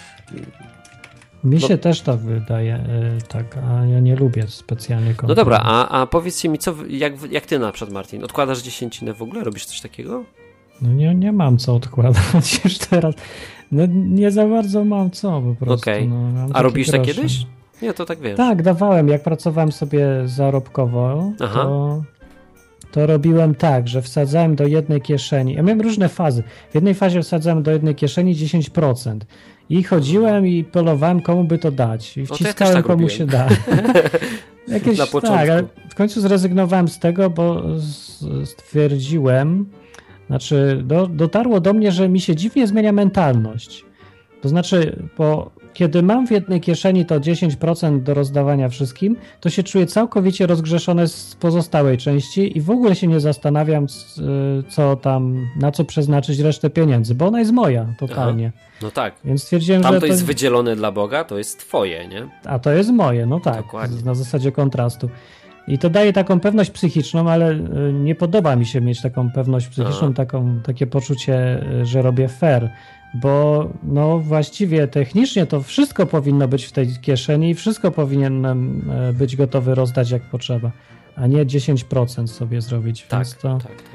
Mi no. się też to wydaje yy, tak, a ja nie lubię specjalnie kontroli. No dobra, a, a powiedzcie mi, co, jak, jak ty na przykład, Martin, odkładasz dziesięcinę w ogóle? Robisz coś takiego? No nie, nie mam co odkładać już teraz. No nie za bardzo mam co po prostu. Okej. No, a robisz to grosze. kiedyś? Nie, to tak wiesz. Tak, dawałem. Jak pracowałem sobie zarobkowo, to, to robiłem tak, że wsadzałem do jednej kieszeni. Ja miałem różne fazy. W jednej fazie wsadzałem do jednej kieszeni dziesięć procent. I chodziłem i polowałem, komu by to dać. I wciskałem, no to ja tak komu robiłem. się da. Jakieś, Na początku. tak, ale w końcu zrezygnowałem z tego, bo stwierdziłem, znaczy do, dotarło do mnie, że mi się dziwnie zmienia mentalność. To znaczy, bo kiedy mam w jednej kieszeni to dziesięć procent do rozdawania wszystkim, to się czuję całkowicie rozgrzeszony z pozostałej części i w ogóle się nie zastanawiam, co tam, na co przeznaczyć resztę pieniędzy, bo ona jest moja totalnie. Aha. No tak. Więc stwierdziłem, Tam że to to jest wydzielone dla Boga, to jest twoje, nie? A to jest moje, no tak, Dokładnie. na zasadzie kontrastu. I to daje taką pewność psychiczną, ale nie podoba mi się mieć taką pewność psychiczną, taką, takie poczucie, że robię fair, bo no właściwie technicznie to wszystko powinno być w tej kieszeni i wszystko powinienem być gotowy rozdać jak potrzeba, a nie dziesięć procent sobie zrobić. Tak, Więc to, tak, tak, tak.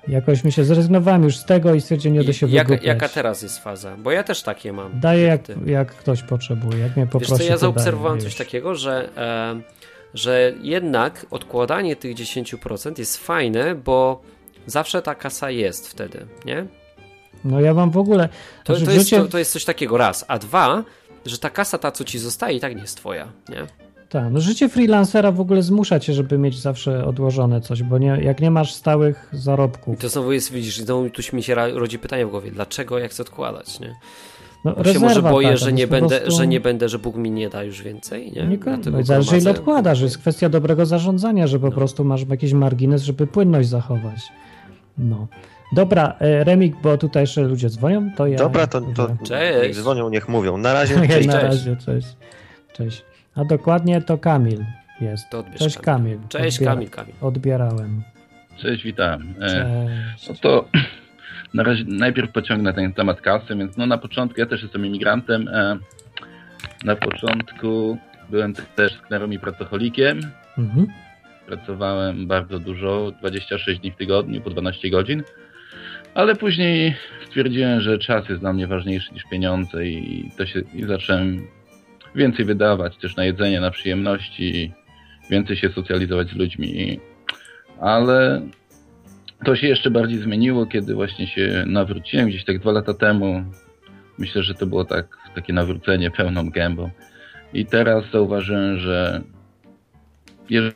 Jakoś mi się zrezygnowałem już z tego i stwierdziłem, nie do się jaka, wygłupiać. jaka teraz jest faza? Bo ja też takie mam. Daję jak, jak ktoś potrzebuje, jak mnie poprosi. Wiesz co, ja to zaobserwowałem daję, coś takiego, że, e, że jednak odkładanie tych dziesięć procent jest fajne, bo zawsze ta kasa jest wtedy, nie? No ja mam w ogóle... To, znaczy to, jest, życie... to, to jest coś takiego raz, a dwa, że ta kasa, ta co ci zostaje i tak nie jest twoja, nie? Tak, no życie freelancera w ogóle zmusza cię, żeby mieć zawsze odłożone coś, bo nie, jak nie masz stałych zarobków... I to znowu jest, widzisz, znowu tu mi się rodzi pytanie w głowie, dlaczego ja chcę odkładać, nie? No, Bo się może boję, taka, że, nie będę, prostu... że nie będę, że Bóg mi nie da już więcej, nie? nie Dlatego no, zależy ile gromadzę. odkładasz, jest kwestia dobrego zarządzania, że po No. prostu masz jakiś margines, żeby płynność zachować. No. Dobra, Remik, bo tutaj jeszcze ludzie dzwonią, to ja... Dobra, to, to Cześć. niech dzwonią, niech mówią. Na razie, Cześć, cześć. na cześć. razie, cześć. Cześć. A dokładnie to Kamil jest. To odbierz Cześć Kamil. Kamil. Cześć Odbiera- Kamil, Kamil. Odbierałem. Cześć, witam. E, Cześć. No to na razie najpierw pociągnę ten temat kasy, więc no na początku, ja też jestem imigrantem, e, na początku byłem też sknerą i pracocholikiem, Mhm. pracowałem bardzo dużo, dwadzieścia sześć dni w tygodniu, po dwanaście godzin, ale później stwierdziłem, że czas jest dla mnie ważniejszy niż pieniądze i to się i zacząłem więcej wydawać też na jedzenie, na przyjemności, więcej się socjalizować z ludźmi, ale to się jeszcze bardziej zmieniło, kiedy właśnie się nawróciłem gdzieś tak dwa lata temu. Myślę, że to było tak, takie nawrócenie pełną gębą. I teraz zauważyłem, że jeżeli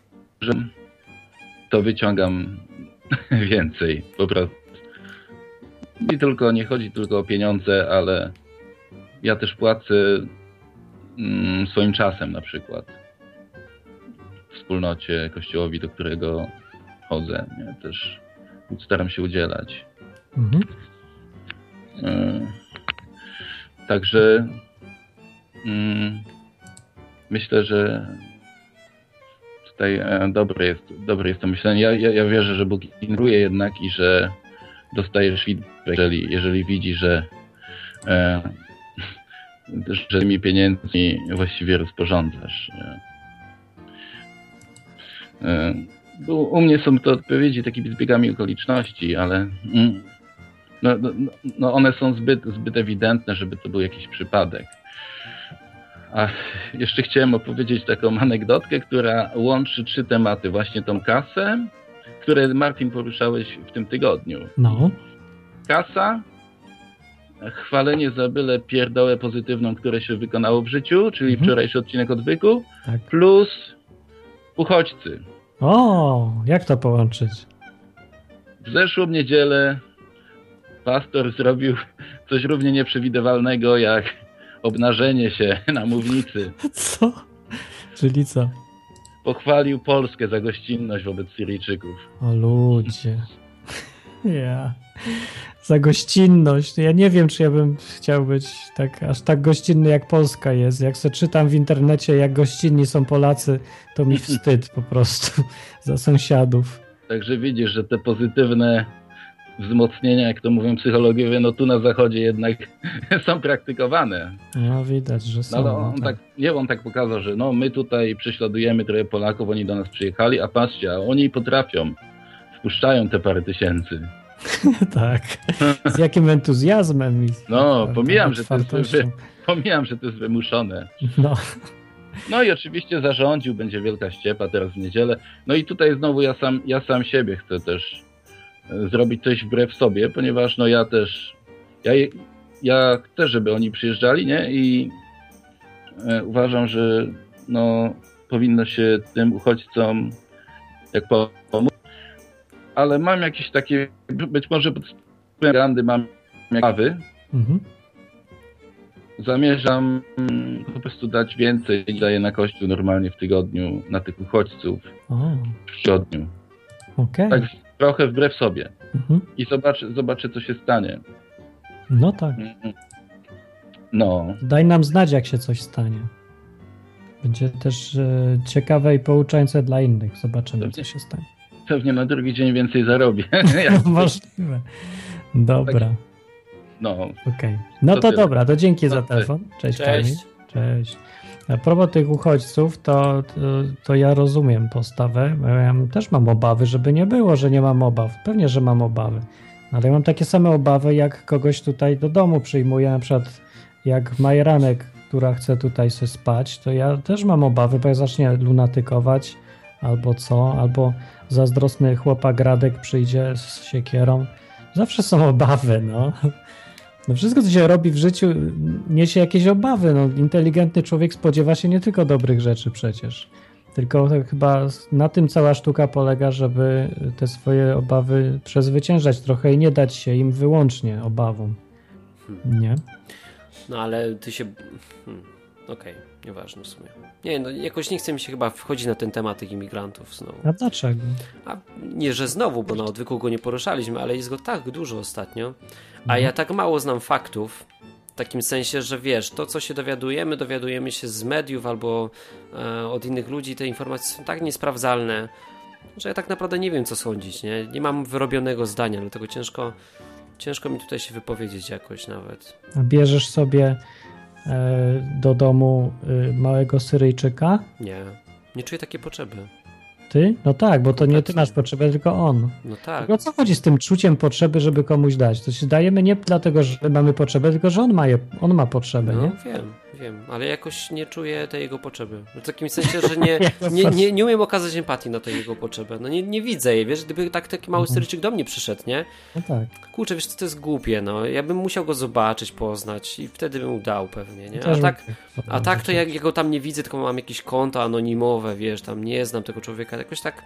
to wyciągam więcej po prostu. I tylko nie chodzi tylko o pieniądze, ale ja też płacę mm, swoim czasem na przykład w wspólnocie, kościołowi, do którego chodzę. Ja też staram się udzielać. Mhm. Yy, także yy, myślę, że tutaj e, dobre jest, dobre jest to myślenie. Ja, ja, ja wierzę, że Bóg ignoruje jednak i że dostajesz feedback, jeżeli, jeżeli widzi, że, e, że tymi pieniędzmi właściwie rozporządzasz. E, bo u mnie są to odpowiedzi takimi zbiegami okoliczności, ale mm, no, no, no one są zbyt, zbyt ewidentne, żeby to był jakiś przypadek. A jeszcze chciałem opowiedzieć taką anegdotkę, która łączy trzy tematy. Właśnie tą kasę, które Martin poruszałeś w tym tygodniu. No. Kasa, chwalenie za byle pierdołę pozytywną, które się wykonało w życiu, czyli Mhm. wczorajszy odcinek odwyku, Tak. plus uchodźcy. O, jak to połączyć? W zeszłą niedzielę pastor zrobił coś równie nieprzewidywalnego jak obnażenie się na mównicy. Co? Czyli co? Pochwalił Polskę za gościnność wobec Syryjczyków. O ludzie. Ja. Za gościnność. Ja nie wiem, czy ja bym chciał być tak, aż tak gościnny jak Polska jest. Jak se czytam w internecie, jak gościnni są Polacy, to mi wstyd po prostu za sąsiadów. Także widzisz, że te pozytywne wzmocnienia, jak to mówią psychologowie, no tu na zachodzie jednak są praktykowane. No widać, że są. No, ale on no tak, nie, on tak pokazał, że no my tutaj prześladujemy trochę Polaków, oni do nas przyjechali, a patrzcie, a oni potrafią, wpuszczają te parę tysięcy. Tak. Z jakim entuzjazmem. I No, pomijam, że to jest, otwartością. pomijam, że to jest wymuszone. No. No i oczywiście zarządził, będzie wielka ściepa teraz w niedzielę. No i tutaj znowu ja sam, ja sam siebie chcę też e, zrobić coś wbrew sobie, ponieważ no ja też, ja, je- ja chcę, żeby oni przyjeżdżali, nie? I e, uważam, że no powinno się tym uchodźcom jak pomóc. Ale mam jakieś takie, być może pod propagandy mam jawy. Mhm. Zamierzam mm, po prostu dać więcej, niż daję na kościół normalnie w tygodniu na tych uchodźców O, w tygodniu. okej. Tak trochę wbrew sobie. Mhm. I zobaczę, zobaczę co się stanie. No tak. Mm, No, Daj nam znać, jak się coś stanie. Będzie też e, ciekawe i pouczające dla innych. Zobaczymy, co Pewnie. się stanie. pewnie na drugi dzień więcej zarobię. Jak- Możliwe. Dobra, No, okej. No To to tyle. dobra, to dzięki za To tyle. telefon. Cześć, Cześć. Kamil. Cześć. A propos tych uchodźców, to, to, to ja rozumiem postawę. Ja też mam obawy, żeby nie było, że nie mam obaw. Pewnie, że mam obawy. Ale ja mam takie same obawy, jak kogoś tutaj do domu przyjmuję, na przykład jak Majeranek, która chce tutaj sobie spać, to ja też mam obawy, bo jak zacznie lunatykować albo co, albo zazdrosny chłopak Radek przyjdzie z siekierą. Zawsze są obawy, no. No wszystko, co się robi w życiu, niesie jakieś obawy. No, inteligentny człowiek spodziewa się nie tylko dobrych rzeczy przecież. Tylko chyba na tym cała sztuka polega, żeby te swoje obawy przezwyciężać trochę i nie dać się im wyłącznie obawom. Nie? No ale ty się... Hmm. Okej, okay, nieważne w sumie. Nie, no jakoś nie chce mi się chyba wchodzić na ten temat tych imigrantów znowu. A dlaczego? A nie, że znowu, bo na odwyku go nie poruszaliśmy, ale jest go tak dużo ostatnio. A ja tak mało znam faktów, w takim sensie, że wiesz, to co się dowiadujemy, dowiadujemy się z mediów albo e, od innych ludzi, te informacje są tak niesprawdzalne, że ja tak naprawdę nie wiem co sądzić, nie? Nie mam wyrobionego zdania, dlatego ciężko, ciężko mi tutaj się wypowiedzieć jakoś nawet. A bierzesz sobie e, do domu e, małego Syryjczyka? Nie, nie czuję takiej potrzeby. Ty? No tak, bo to nie ty masz potrzebę, tylko on. No tak. Tylko o co chodzi z tym czuciem potrzeby, żeby komuś dać? To się dajemy nie dlatego, że mamy potrzebę, tylko że on ma, je, on ma potrzebę, no, nie? wiem, wiem, ale jakoś nie czuję tej jego potrzeby. W takim sensie, że nie, nie, nie, nie umiem okazać empatii na tej jego potrzebę. No nie, nie widzę jej, wiesz, gdyby tak taki mały Syryjczyk do mnie przyszedł, nie? No tak. Kurczę, wiesz, to jest głupie, no. Ja bym musiał go zobaczyć, poznać i wtedy bym mu dał pewnie, nie? A tak, a tak to jak ja go tam nie widzę, tylko mam jakieś konta anonimowe, wiesz, tam nie znam tego człowieka, jakoś tak...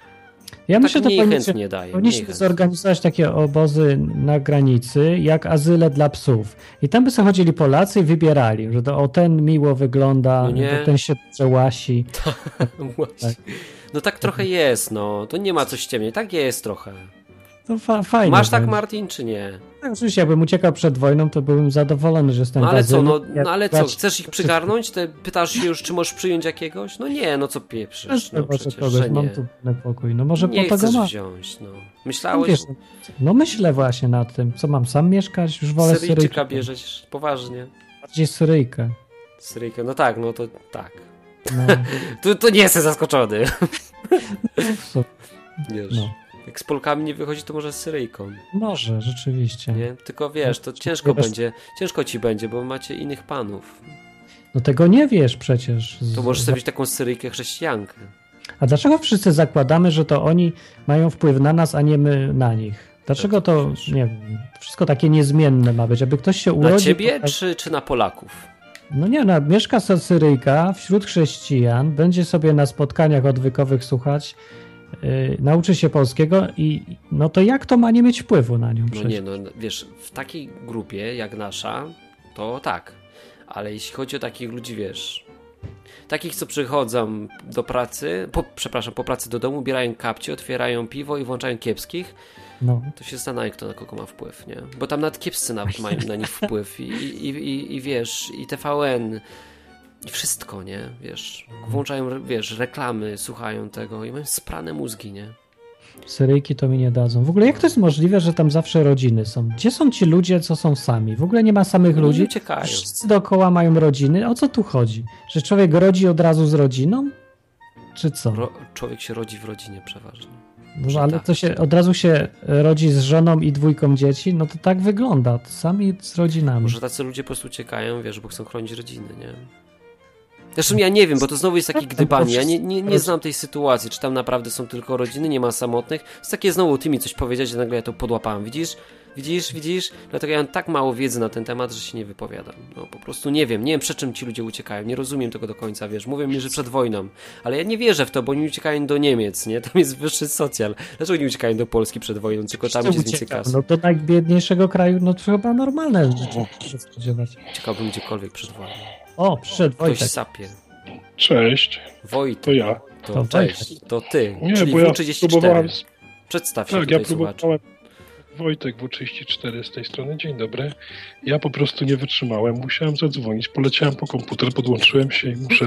Ja tak myślę, że mniej chętnie daje. Powinniśmy zorganizować takie obozy na granicy, jak azyle dla psów. I tam by sobie chodzili Polacy i wybierali, że to, o ten miło wygląda, no nie. ten się dobrze łasi. Tak. No tak trochę jest, no. To nie ma coś ciemniej. Tak jest trochę. To fa- fajnie. Masz tak, będzie. Martin, czy nie? Tak, oczywiście, jakbym uciekał przed wojną, to byłbym zadowolony, że jestem no, ale w azylu. co, no, no ale co, Brać... chcesz ich przygarnąć? Te, pytasz się już, czy możesz przyjąć jakiegoś? No nie, no co pieprzysz, no przecież, kogoś, że nie. mam tu pokój, no może nie po to chcesz go mam. wziąć, no. Myślałeś? Wiesz, no myślę właśnie nad tym, co mam sam mieszkać, już wolę Syryjczyka Syryjczyka. bierzesz, poważnie. Bardziej Syryjkę. Syryjkę, no tak, no to tak. No. to, to nie jestem zaskoczony. No. Wiesz. No. Jak z Polkami nie wychodzi, to może z Syryjką. Może, rzeczywiście. Nie? Tylko wiesz, to ciężko będzie, ciężko ci będzie, bo macie innych panów. No tego nie wiesz przecież. To możesz sobie mieć taką Syryjkę chrześcijankę. A dlaczego wszyscy zakładamy, że to oni mają wpływ na nas, a nie my na nich? Dlaczego to, nie wiem, wszystko takie niezmienne ma być? Aby ktoś się urodził... Na ciebie, to... czy, czy na Polaków? No nie, no, mieszka sobie Syryjka wśród chrześcijan, będzie sobie na spotkaniach odwykowych słuchać, Yy, nauczy się polskiego i no to jak to ma nie mieć wpływu na nią? No nie, no wiesz, w takiej grupie jak nasza, to tak. Ale jeśli chodzi o takich ludzi, wiesz, takich, co przychodzą do pracy, po, przepraszam, po pracy do domu, bierają kapcie, otwierają piwo i włączają kiepskich, no. To się zastanawiam, kto na kogo ma wpływ, nie? Bo tam nawet kiepscy na, mają na nich wpływ i, i, i, i wiesz, i T V N... I wszystko, nie? Wiesz, włączają, wiesz, reklamy, słuchają tego i mają sprane mózgi, nie? Syryjki to mi nie dadzą. W ogóle jak to jest możliwe, że tam zawsze rodziny są? Gdzie są ci ludzie, co są sami? W ogóle nie ma samych no, ludzi. Nie uciekają. Wszyscy dookoła mają rodziny. O co tu chodzi? Że człowiek rodzi od razu z rodziną? Czy co? Ro- człowiek się rodzi w rodzinie przeważnie. No, ale to się od razu się rodzi z żoną i dwójką dzieci? No to tak wygląda. Sami z rodzinami. Może tacy ludzie po prostu uciekają, wiesz, bo chcą chronić rodziny, nie? Zresztą ja nie wiem, bo to znowu jest takie gdybanie. Ja nie, nie, nie znam tej sytuacji, czy tam naprawdę są tylko rodziny, nie ma samotnych. Jest takie znowu ty mi coś powiedzieć, że nagle ja to podłapałem. Widzisz? Widzisz? Widzisz? Dlatego ja mam tak mało wiedzy na ten temat, że się nie wypowiadam. No po prostu nie wiem. Nie wiem, przed czym ci ludzie uciekają. Nie rozumiem tego do końca, wiesz. Mówią mi, że przed wojną. Ale ja nie wierzę w to, bo oni uciekają do Niemiec, nie? Tam jest wyższy socjal. Dlaczego nie uciekają do Polski przed wojną, tylko tam, gdzie jest więcej kasy? No do najbiedniejszego kraju, no to chyba normalne rzeczy się spodziewać. Ciekałbym gdziekolwiek przed wojną. O, przyszedł Ktoś Wojtek. sapie. Cześć, Wojtek. to ja. To, To cześć, to ty, Nie, czyli bo ja W trzydzieści cztery. próbowałem... Przedstaw się Tak, ja tutaj słuchaczu. próbowałem... Wojtek W trzydzieści cztery z tej strony, dzień dobry. Ja po prostu nie wytrzymałem, musiałem zadzwonić, poleciałem po komputer, podłączyłem się i muszę,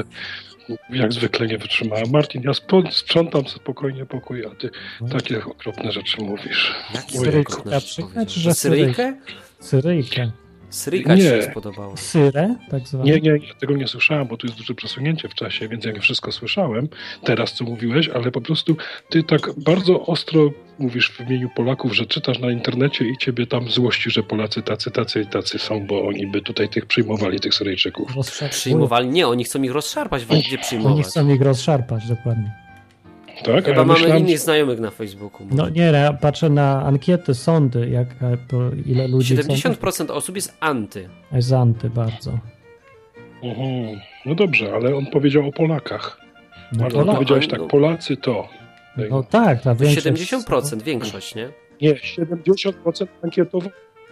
jak zwykle nie wytrzymałem. Martin, ja sp- sprzątam spokojnie pokój, a ty takie okropne rzeczy mówisz. Jakie Ojej. okropne rzeczy Syryjkę, powiedział? czy że Syryjkę? Syryjkę. Sryka Nie. ci się spodobało. Syrę, tak zwane? Nie, nie, nie, tego nie słyszałem, bo tu jest duże przesunięcie w czasie, więc ja nie wszystko słyszałem teraz, co mówiłeś, ale po prostu ty tak bardzo ostro mówisz w imieniu Polaków, że czytasz na internecie i ciebie tam złości, że Polacy tacy, tacy i tacy są, bo oni by tutaj tych przyjmowali, tych Syryjczyków. Rozszarpują. Przyjmowali? Nie, oni chcą ich rozszarpać, gdzie Oni przyjmować. chcą ich rozszarpać, dokładnie. Tak? Chyba A ja mamy myślałem, innych znajomych na Facebooku. No nie, ja patrzę na ankiety, sądy, jak, po ile ludzi siedemdziesiąt procent osób jest anty. jest anty bardzo. Mhm. No dobrze, ale on powiedział o Polakach. No, Ale to, on powiedziałeś no. tak, Polacy to. no tak, ta większość... siedemdziesiąt procent, większość, nie? Nie, siedemdziesiąt procent ankietowo.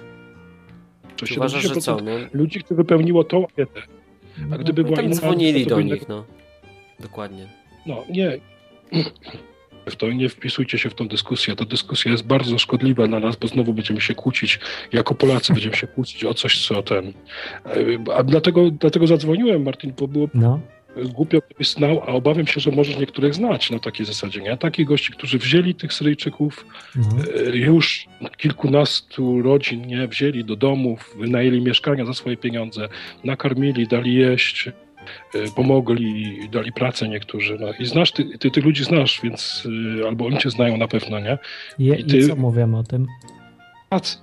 To Ty uważasz, że co? siedemdziesiąt procent No, ludzi, którzy wypełniło tą ankietę. A gdyby była tam inna dzwonili ankieta, to do by- nich, no. Dokładnie. No, nie. W to nie wpisujcie się w tą dyskusję. Ta dyskusja jest bardzo szkodliwa dla nas, bo znowu będziemy się kłócić. Jako Polacy będziemy się kłócić o coś, co ten. A dlatego, dlatego zadzwoniłem, Martin, bo było No, głupio, gdybyś znał, a obawiam się, że możesz niektórych znać na takiej zasadzie. Nie? Takich gości, którzy wzięli tych Syryjczyków, no. e, już kilkunastu rodzin nie wzięli do domów, wynajęli mieszkania za swoje pieniądze, nakarmili, dali jeść, e, pomogli, dali pracę niektórzy. No. I znasz, ty, ty tych ludzi znasz, więc e, albo oni cię znają na pewno, nie? Je, I I ty- co mówią o tym? Polacy.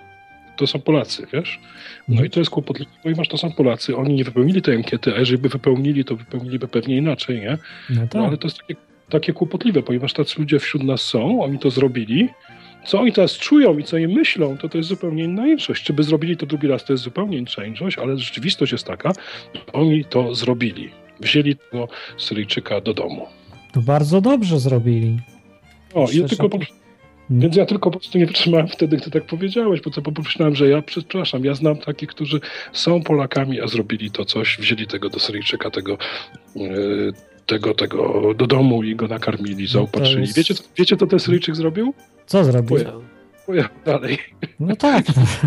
To są Polacy, wiesz? No i to jest kłopotliwe, ponieważ to są Polacy. Oni nie wypełnili tej ankiety, a jeżeli by wypełnili, to wypełniliby pewnie inaczej, nie? No No tak. ale to jest takie, takie kłopotliwe, ponieważ tacy ludzie wśród nas są, oni to zrobili. Co oni teraz czują i co im myślą, to to jest zupełnie inna inszość. Czy by zrobili to drugi raz, to jest zupełnie inna inszość, ale rzeczywistość jest taka, że oni to zrobili. Wzięli tego Syryjczyka do domu. To bardzo dobrze zrobili. O, i Przecież- tylko po, więc ja tylko po prostu nie wytrzymałem wtedy, gdy tak powiedziałeś, bo to pomyślałem, że ja przepraszam, ja znam takich, którzy są Polakami, a zrobili to coś, wzięli tego do Syryjczyka, tego, e, tego, tego do domu i go nakarmili, zaopatrzyli. jest- Wiecie, co, wiecie, co ten Syryjczyk zrobił? Co zrobił? Dziękuję. Pojechał dalej, No tak.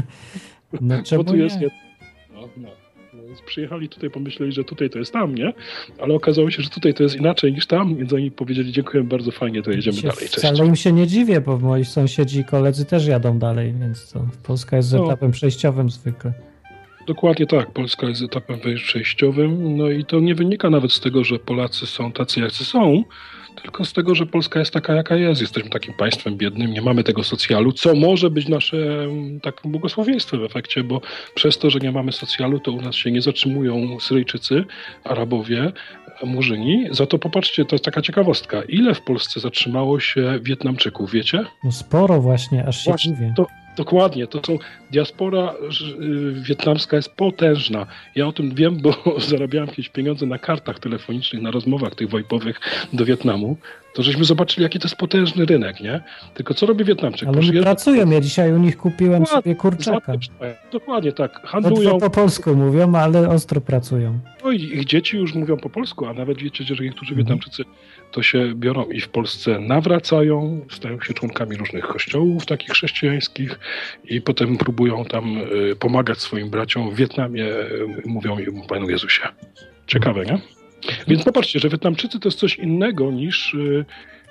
No bo czemu tu jest nie? nie... No, no. No, więc przyjechali tutaj, pomyśleli, że tutaj to jest tam, nie? Ale okazało się, że tutaj to jest inaczej niż tam, więc oni powiedzieli, dziękuję bardzo, fajnie, to jedziemy Się- dalej, cześć. Wcale im się nie dziwię, bo moi sąsiedzi i koledzy też jadą dalej, więc to Polska jest z No. etapem przejściowym zwykle. Dokładnie tak, Polska jest etapem przejściowym, no i to nie wynika nawet z tego, że Polacy są tacy, jacy są, tylko z tego, że Polska jest taka, jaka jest. Jesteśmy takim państwem biednym, nie mamy tego socjalu, co może być naszym takim błogosławieństwem w efekcie, bo przez to, że nie mamy socjalu, to u nas się nie zatrzymują Syryjczycy, Arabowie, Murzyni. Za to popatrzcie, to jest taka ciekawostka. Ile w Polsce zatrzymało się Wietnamczyków, wiecie? No sporo właśnie, aż się Właśnie, dziwię. to, dokładnie, to są, diaspora y, wietnamska jest potężna. Ja o tym wiem, bo zarabiałem jakieś pieniądze na kartach telefonicznych, na rozmowach tych wojpowych do Wietnamu, to żeśmy zobaczyli, jaki to jest potężny rynek, nie? Tylko co robi Wietnamczyk? Ale oni Przyjeżdża- pracują, ja dzisiaj u nich kupiłem Dokładnie, sobie kurczaka. Dokładnie tak, Ledwo handlują. po polsku mówią, ale ostro pracują. No i ich dzieci już mówią po polsku, a nawet wiecie, że niektórzy Mhm. Wietnamczycy to się biorą i w Polsce nawracają, stają się członkami różnych kościołów takich chrześcijańskich i potem próbują tam y, pomagać swoim braciom w Wietnamie, y, mówią im o Panu Jezusie. Ciekawe, nie? Więc popatrzcie, że Wietnamczycy to jest coś innego niż y,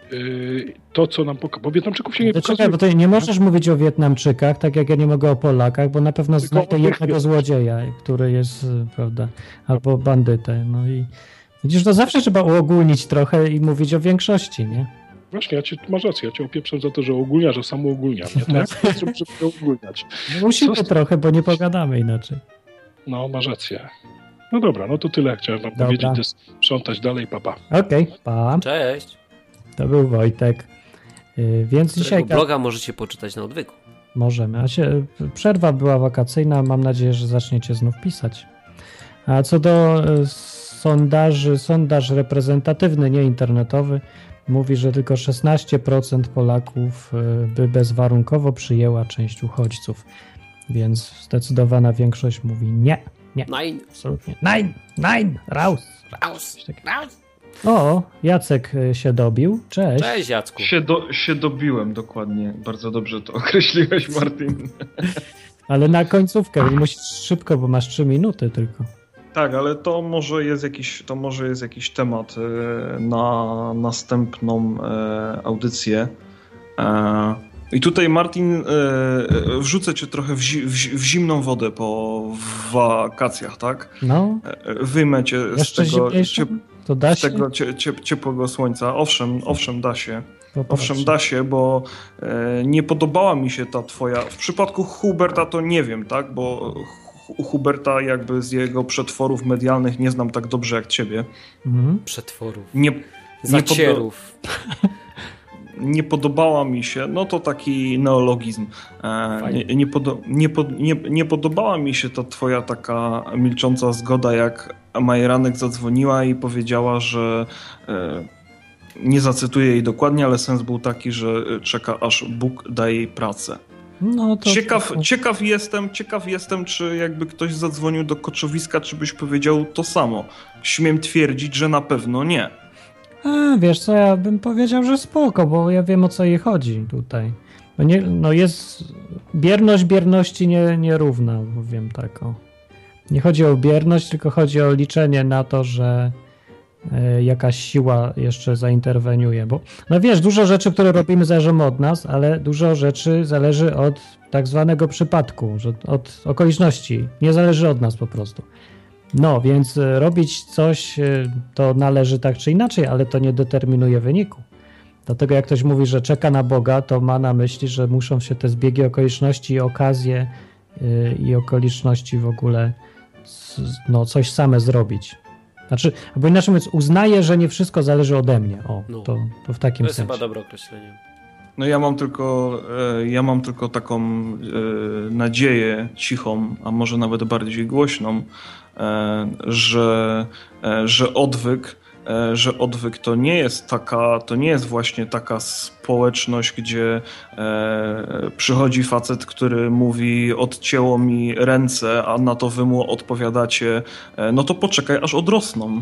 y, to, co nam pokazuje. Bo Wietnamczyków się nie To pokazuje. czekaj, bo to nie możesz mówić o Wietnamczykach, tak jak ja nie mogę o Polakach, bo na pewno Tylko znajdę o tych jednego Wiet- złodzieja, który jest, y, prawda, albo bandytę. No i widzisz, to zawsze trzeba uogólnić trochę i mówić o większości, nie? Właśnie, ja cię, masz rację, ja cię opieprzam za to, że ogólniasz, że samo ogólniam. Nie? To jak to zrobić, żeby ogólniać? No musimy Co z- trochę, bo nie pogadamy inaczej. No, masz rację. No dobra, no to tyle chciałem wam Dobra. powiedzieć, to sprzątać dalej, papa. Okej, pa. Cześć. To był Wojtek. Y, Więc dzisiaj Którego bloga możecie poczytać na odwyku. możemy. A się, przerwa była wakacyjna, mam nadzieję, że zaczniecie znów pisać. A co do y, sondaży, sondaż reprezentatywny, nie internetowy, mówi, że tylko szesnaście procent Polaków y, by bezwarunkowo przyjęła część uchodźców. Więc zdecydowana większość mówi nie, nie, Nein, absolutnie. Nein, nein, raus. raus, raus. O, Jacek y, się dobił. Cześć. Cześć Jacku. Się, do, się dobiłem dokładnie. Bardzo dobrze to określiłeś, Martin. Ale na końcówkę, musisz szybko, bo masz trzy minuty tylko. Tak, ale to może jest jakiś, to może jest jakiś temat e, na następną e, audycję. E, I tutaj, Martin, e, wrzucę cię trochę w, zi, w, w zimną wodę po wakacjach, tak? No. E, Wyjmę cię z tego, ciep, to da z tego cie, cie, ciepłego słońca. Owszem, owszem, da się. Popatrz. Owszem, da się, bo e, nie podobała mi się ta twoja... W przypadku Huberta to nie wiem, tak? Bo u Huberta jakby z jego przetworów medialnych nie znam tak dobrze jak ciebie. Mhm. Przetworów. Nie, Zacierów. Nie, nie podobała mi się, no to taki neologizm. E, nie, nie, podo, nie, pod, nie, nie podobała mi się ta twoja taka milcząca zgoda, jak Majeranek zadzwoniła i powiedziała, że e, nie zacytuję jej dokładnie, ale sens był taki, że czeka, aż Bóg daje jej pracę. No to ciekaw, to... ciekaw jestem, ciekaw jestem, czy jakby ktoś zadzwonił do Koczowiska, czy byś powiedział to samo. Śmiem twierdzić, że na pewno nie. A, wiesz co, ja bym powiedział, że spoko, bo ja wiem, o co jej chodzi tutaj. No, nie, no jest... Bierność bierności nie, nierówna, powiem tak, o. Nie chodzi o bierność, tylko chodzi o liczenie na to, że y, jakaś siła jeszcze zainterweniuje, bo no wiesz, dużo rzeczy, które robimy, zależą od nas, ale dużo rzeczy zależy od tak zwanego przypadku, że od okoliczności. Nie zależy od nas po prostu. No, więc robić coś to należy tak czy inaczej, ale to nie determinuje wyniku. Dlatego jak ktoś mówi, że czeka na Boga, to ma na myśli, że muszą się te zbiegi okoliczności i okazje yy, i okoliczności w ogóle no, coś same zrobić. Znaczy, albo inaczej mówiąc, uznaję, że nie wszystko zależy ode mnie. O, no. to, to w takim To jest sensie. chyba dobre określenie. No ja mam tylko, ja mam tylko taką nadzieję cichą, a może nawet bardziej głośną, że, że odwyk, że odwyk to nie jest taka, to nie jest właśnie taka społeczność, gdzie e, przychodzi facet, który mówi odcięło mi ręce, a na to wy mu odpowiadacie, e, no to poczekaj aż odrosną.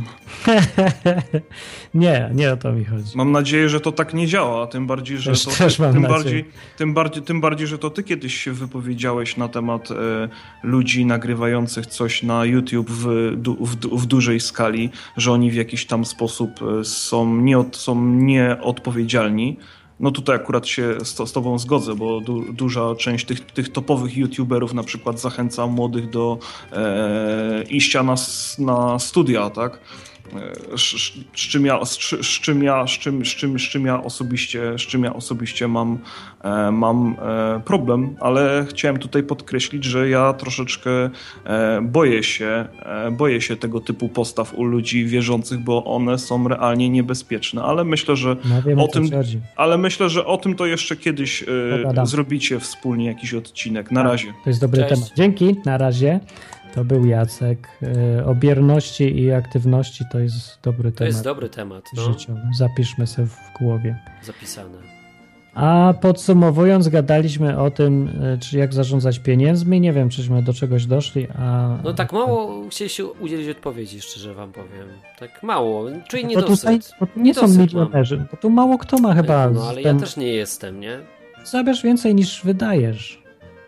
nie, nie o to mi chodzi. Mam nadzieję, że to tak nie działa, tym bardziej, że też, to, też mam tym, nadzieję. bardziej, tym, bardziej, tym bardziej, że to ty kiedyś się wypowiedziałeś na temat e, ludzi nagrywających coś na YouTube w, du, w, w dużej skali, że oni w jakiś tam sposób są, nie, są nieodpowiedzialni. No tutaj akurat się z, z tobą zgodzę, bo du, duża część tych, tych topowych youtuberów na przykład zachęca młodych do e, iścia na, na studia, tak? Z, z, czym ja, z, z, czym ja, z, czym, z, czym, z czym ja osobiście, z czym ja osobiście mam, e, mam e, problem, ale chciałem tutaj podkreślić, że ja troszeczkę e, boję się, e, boję się tego typu postaw u ludzi wierzących, bo one są realnie niebezpieczne, ale myślę, że no wiem, o tym, chodzi. ale myślę, że o tym to jeszcze kiedyś e, zrobicie wspólnie jakiś odcinek. Na razie. To jest dobry Cześć. temat. Dzięki, na razie. To był Jacek. O bierności i aktywności to jest dobry to temat. To jest dobry temat. No. Życiowy. Zapiszmy sobie w głowie. Zapisane. A podsumowując, gadaliśmy o tym, czy jak zarządzać pieniędzmi. Nie wiem, czyśmy do czegoś doszli, a... No tak mało chcieliście udzielić odpowiedzi, szczerze wam powiem. Tak mało, czyli bo niedosyt. tutaj, bo tu nie są milionerzy, bo tu mało kto ma chyba... No ale ten... ja też nie jestem, nie? Zabierz więcej niż wydajesz.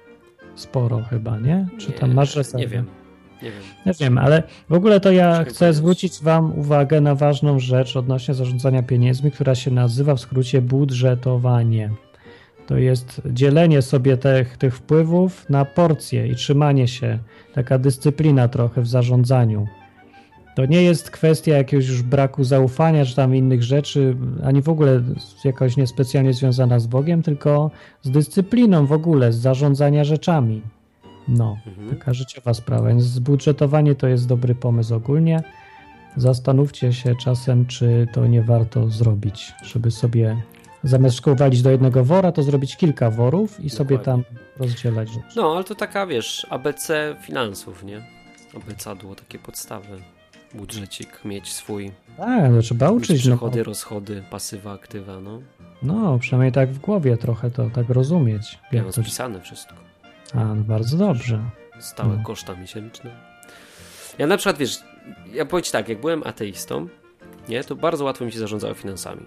Sporo chyba, nie? Czy nie, tam masz rezerwę? Nie wiem. Nie wiem. Nie wiem, ale w ogóle to ja Muszę chcę powiedzieć. zwrócić wam uwagę na ważną rzecz odnośnie zarządzania pieniędzmi, która się nazywa w skrócie budżetowanie. To jest dzielenie sobie tych, tych wpływów na porcje i trzymanie się, taka dyscyplina trochę w zarządzaniu. To nie jest kwestia jakiegoś już braku zaufania, czy tam innych rzeczy, ani w ogóle jakoś niespecjalnie związana z Bogiem, tylko z dyscypliną w ogóle, z zarządzania rzeczami. No, Mhm. taka życiowa sprawa. Więc budżetowanie to jest dobry pomysł ogólnie. Zastanówcie się czasem, czy to nie warto zrobić, żeby sobie zamiast szkół walić do jednego wora, to zrobić kilka worów i sobie tam rozdzielać rzeczy. No, ale to taka, wiesz, A B C finansów, nie? Abecadło, takie podstawy. Budżecik mieć swój. Tak, to trzeba uczyć. Przychody, No, rozchody, pasywa, aktywa, no. no, przynajmniej tak w głowie trochę to tak rozumieć. Ja Jak mam to... spisane wszystko. A, no bardzo dobrze. Stałe No. koszta miesięczne. Ja na przykład, wiesz, ja powiem ci tak, jak byłem ateistą, nie, to bardzo łatwo mi się zarządzało finansami.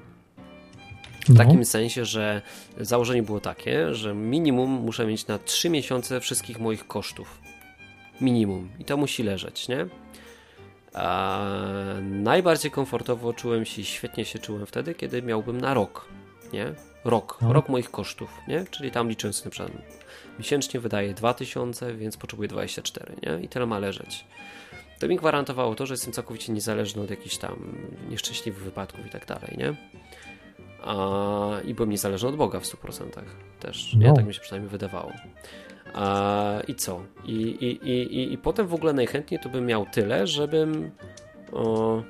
W No. takim sensie, że założenie było takie, że minimum muszę mieć na trzy miesiące wszystkich moich kosztów. Minimum. I to musi leżeć, nie? A najbardziej komfortowo czułem się, świetnie się czułem wtedy, kiedy miałbym na rok, nie? Rok, No. rok moich kosztów, nie? Czyli tam licząc na przykład miesięcznie wydaję dwa tysiące, więc potrzebuję dwadzieścia cztery, nie? I tyle ma leżeć. To mi gwarantowało to, że jestem całkowicie niezależny od jakichś tam nieszczęśliwych wypadków i tak dalej, nie? A, I byłem niezależny od Boga w stu procentach też. Nie? No. Tak mi się przynajmniej wydawało. A, I co? I, i, i, i, I potem w ogóle najchętniej to bym miał tyle, żebym o,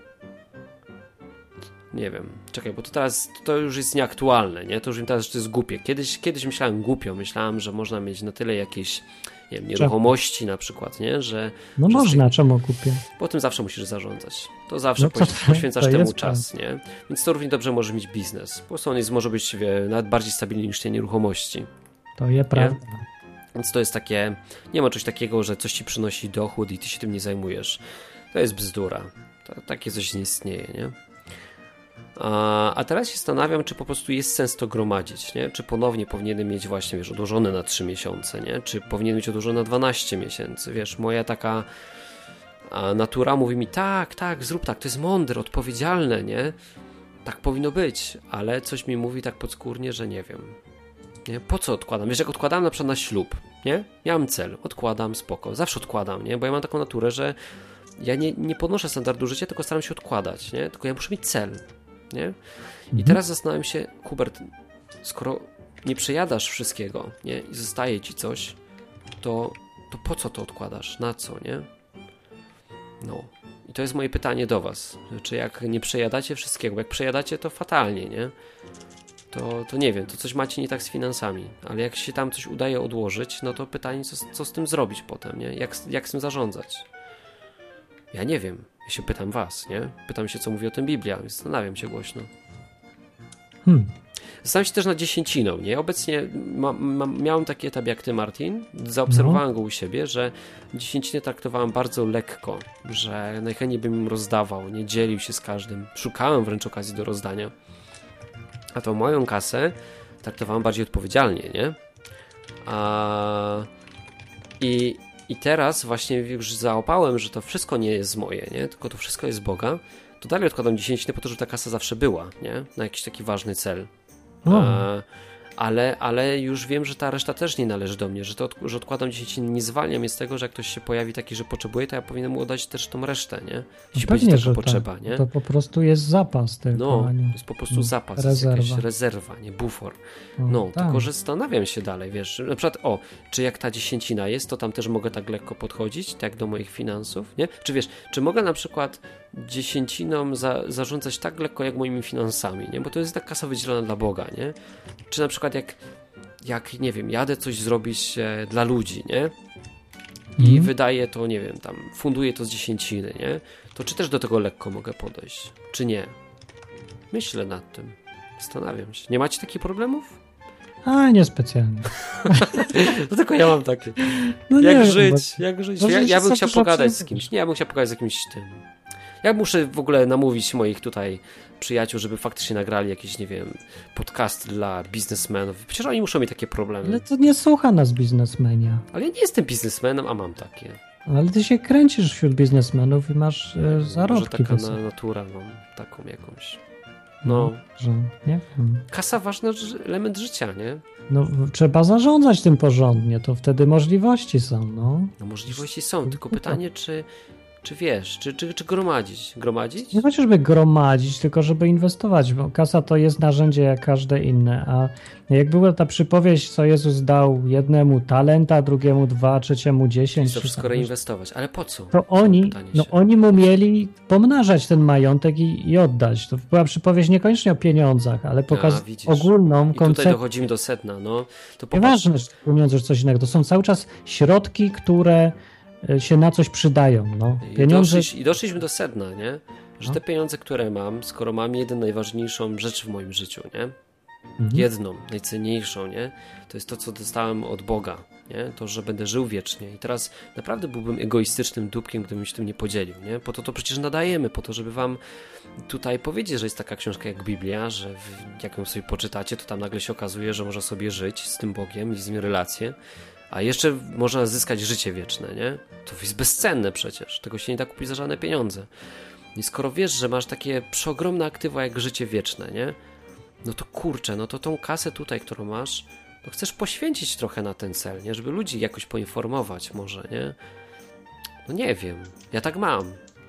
nie wiem, czekaj, bo to teraz to już jest nieaktualne, nie? To już mi teraz to jest głupie. Kiedyś, kiedyś myślałem głupio, myślałem, że można mieć na tyle jakieś nie wiem, nieruchomości na przykład, nie? Że, No że można, czemu kupię? po tym zawsze musisz zarządzać. To zawsze No to- poś- poświęcasz to temu jest czas, nie? Więc to równie dobrze może mieć biznes. Po prostu on jest, może być wie, nawet bardziej stabilny niż te nieruchomości. To je prawda. Więc to jest takie, nie ma czegoś takiego, że coś ci przynosi dochód i ty się tym nie zajmujesz. To jest bzdura. To, takie coś nie istnieje, nie? A, a teraz się zastanawiam, czy po prostu jest sens to gromadzić, nie? Czy ponownie powinienem mieć właśnie, wiesz, odłożone na trzy miesiące, nie? Czy powinien mieć odłożone na dwanaście miesięcy, wiesz, moja taka a, natura mówi mi, tak, tak, zrób tak, to jest mądre, odpowiedzialne, nie? Tak powinno być, ale coś mi mówi tak podskórnie, że nie wiem. Nie? Po co odkładam? Wiesz, jak odkładam na przykład na ślub, nie? Ja mam cel, odkładam, spoko, zawsze odkładam, nie? Bo ja mam taką naturę, że ja nie, nie podnoszę standardu życia, tylko staram się odkładać, nie? Tylko ja muszę mieć cel, nie? I Mhm. teraz zastanawiam się, Hubert, skoro nie przejadasz wszystkiego, nie? I zostaje ci coś, to, to po co to odkładasz? Na co, nie? No. I to jest moje pytanie do was. Czy jak nie przejadacie wszystkiego, bo jak przejadacie, to fatalnie, nie? To, to nie wiem, to coś macie nie tak z finansami, ale jak się tam coś udaje odłożyć, no to pytanie, co, co z tym zrobić potem, nie? Jak, jak z tym zarządzać? Ja nie wiem. Ja się pytam was, nie? Pytam się, co mówi o tym Biblia, więc zastanawiam się głośno. Hmm. Zastanawiam się też nad dziesięciną, nie? Obecnie ma, ma, miałem taki etap jak ty, Martin. Zaobserwowałem No. go u siebie, że dziesięcinę traktowałem bardzo lekko, że najchętniej bym im rozdawał, nie dzielił się z każdym. Szukałem wręcz okazji do rozdania. A tą moją kasę traktowałem bardziej odpowiedzialnie, nie? A... I, I teraz właśnie już załapałem, że to wszystko nie jest moje, nie? Tylko to wszystko jest Boga. To dalej odkładam dziesięcinę po to, żeby ta kasa zawsze była, nie? Na jakiś taki ważny cel. O. A, ale, ale już wiem, że ta reszta też nie należy do mnie, że, to od, że odkładam dziesięcinę, nie zwalniam mnie z tego, że jak ktoś się pojawi taki, że potrzebuje, to ja powinienem mu oddać też tą resztę, nie? Jeśli będzie Pewnie, taka że potrzeba, tak. nie? To po prostu jest zapas tylko, No, a nie... to jest po prostu no, zapas, rezerwa. jest jakaś rezerwa, nie bufor. O, No, tak. tylko że zastanawiam się dalej, wiesz, na przykład, o, czy jak ta dziesięcina jest, to tam też mogę tak lekko podchodzić, tak do moich finansów, nie? Czy wiesz, czy mogę na przykład dziesięciną za, zarządzać tak lekko jak moimi finansami, nie? Bo to jest ta kasa wydzielona dla Boga, nie? Czy na przykład jak, jak nie wiem, jadę coś zrobić e, dla ludzi, nie? I Mhm. wydaję to, nie wiem, tam funduję to z dziesięciny, nie? To czy też do tego lekko mogę podejść, czy nie? Myślę nad tym. Zastanawiam się. Nie macie takich problemów? A, niespecjalnie. No tylko ja mam takie. No nie jak wiem, żyć? Jak żyć? może Ja, się ja bym sobie chciał trzeba pogadać z przyjrzeć. kimś. Nie, ja bym chciał pogadać z jakimś tym. Ja muszę w ogóle namówić moich tutaj przyjaciół, żeby faktycznie nagrali jakieś, nie wiem, podcast dla biznesmenów. Przecież oni muszą mieć takie problemy. Ale to nie słucha nas biznesmenia. Ale ja nie jestem biznesmenem, a mam takie. Ale ty się kręcisz wśród biznesmenów i masz e, Może zarobki taka wysokie. na, natura mam taką jakąś. No, Że, nie wiem. kasa ważny ży- element życia, nie? No, w- trzeba zarządzać tym porządnie, to wtedy możliwości są, no. No możliwości są, tylko pytanie, czy, czy wiesz, czy, czy, czy gromadzić? Gromadzić? Nie chociażby gromadzić, tylko żeby inwestować, bo kasa to jest narzędzie jak każde inne, a jak była ta przypowieść, co Jezus dał jednemu talenta, drugiemu dwa, trzeciemu dziesięć, To czy wszystko tam, reinwestować, ale po co? to oni, Pytanie no się. oni mu mieli pomnażać ten majątek i, i oddać. To była przypowieść niekoniecznie o pieniądzach, ale pokaz widzisz. ogólną I tutaj koncepcję. dochodzimy do sedna, no. To popatrz, Nieważne, że pieniądze, że coś innego. To są cały czas środki, które e, się na coś przydają. No. I, Pieniądze. doszliś, I doszliśmy do sedna, nie? Że No. te pieniądze, które mam, skoro mam jedną najważniejszą rzecz w moim życiu, nie? Mhm. Jedną, najcenniejszą, nie? To jest to, co dostałem od Boga, nie? To, że będę żył wiecznie. I teraz naprawdę byłbym egoistycznym dupkiem, gdybym się tym nie podzielił, nie? Po to to przecież nadajemy, po to, żeby wam tutaj powiedzieć, że jest taka książka jak Biblia, że w, jak ją sobie poczytacie, to tam nagle się okazuje, że można sobie żyć z tym Bogiem i z nim relacje, a jeszcze można zyskać życie wieczne, nie? To jest bezcenne przecież, tego się nie da kupić za żadne pieniądze. I skoro wiesz, że masz takie przeogromne aktywa jak życie wieczne, nie? no to kurczę, no to tą kasę tutaj, którą masz, to chcesz poświęcić trochę na ten cel, nie? Żeby ludzi jakoś poinformować może, nie? No nie wiem, ja tak mam.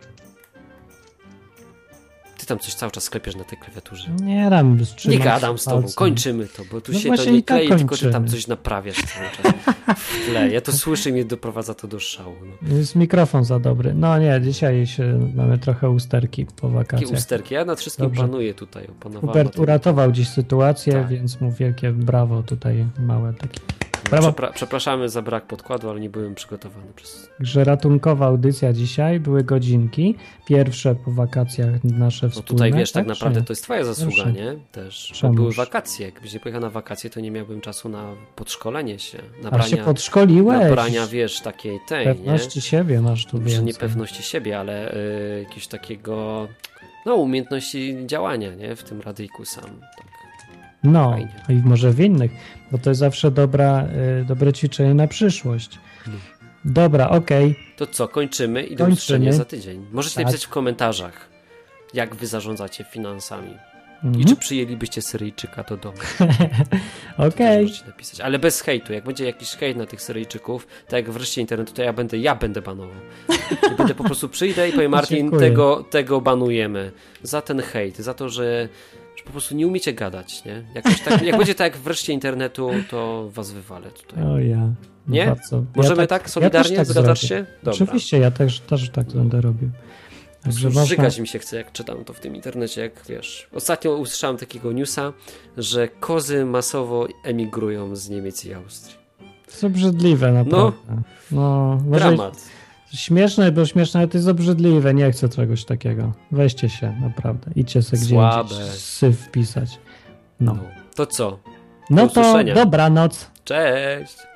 Ty tam coś cały czas sklepiesz na tej klawiaturze. Nie dam Nie gadam z tobą, palcem. kończymy to, bo tu No się właśnie to nie i tak klei, tylko ty tam kończymy. coś naprawiasz cały czas w tle. Ja to słyszę i mnie doprowadza to do szału. No. Jest mikrofon za dobry. No nie, dzisiaj się, mamy trochę usterki po Takie wakacjach. usterki, ja nad wszystkim Dobrze. panuję tutaj, opanowałem. Hubert uratował dziś sytuację, Tak. więc mu wielkie brawo tutaj, małe takie. Brawo. Przepra- przepraszamy za brak podkładu, ale nie byłem przygotowany przez... Że ratunkowa audycja dzisiaj, były godzinki, pierwsze po wakacjach nasze No wspólne. tutaj wiesz, tak czy naprawdę nie? to jest twoja zasługa, Proszę. nie? Też, bo Czemuż? były wakacje. Jakbyś nie pojechał na wakacje, to nie miałbym czasu na podszkolenie się, A się nabrania, podszkoliłeś. nabrania wiesz, takiej tej, Pewności nie? siebie masz tu Może więcej. nie pewności siebie, ale y, jakiegoś takiego, no umiejętności działania, nie? W tym radyjku sam. Tak. No, Fajnie. i może w innych, bo to jest zawsze dobra, y, dobre ćwiczenie na przyszłość. No. Dobra, okej. To co, kończymy i do Kończymy. usłyszenia za tydzień. Możecie Tak. napisać w komentarzach, jak wy zarządzacie finansami. I Mhm. czy przyjęlibyście Syryjczyka do domu? Okej. Możecie napisać. Ale bez hejtu. Jak będzie jakiś hejt na tych Syryjczyków, tak jak wreszcie internetu, to ja będę, ja będę banował. I będę po prostu przyjdę i powiem, Martin, Dziękuję. tego, tego banujemy. Za ten hejt, za to, że, że po prostu nie umiecie gadać, nie? Jakoś tak, jak będzie tak jak wreszcie internetu, to was wywalę tutaj. O ja. Nie? Bardzo. Możemy ja tak solidarnie? ja też tak Zgadzasz zrobię. się? Dobra. Oczywiście, ja też, też tak będę robił. Także można... Żygać mi się chce, jak czytam to w tym internecie, jak wiesz. Ostatnio usłyszałem takiego newsa, że kozy masowo emigrują z Niemiec i Austrii. To jest obrzydliwe, naprawdę. No, może Dramat. śmieszne, bo śmieszne, ale to jest obrzydliwe. Nie chcę czegoś takiego. Weźcie się, naprawdę. Idźcie sobie gdzie Słabe. indziej syf wpisać. No. No. To co? No Do to usłyszenia. dobranoc. Cześć!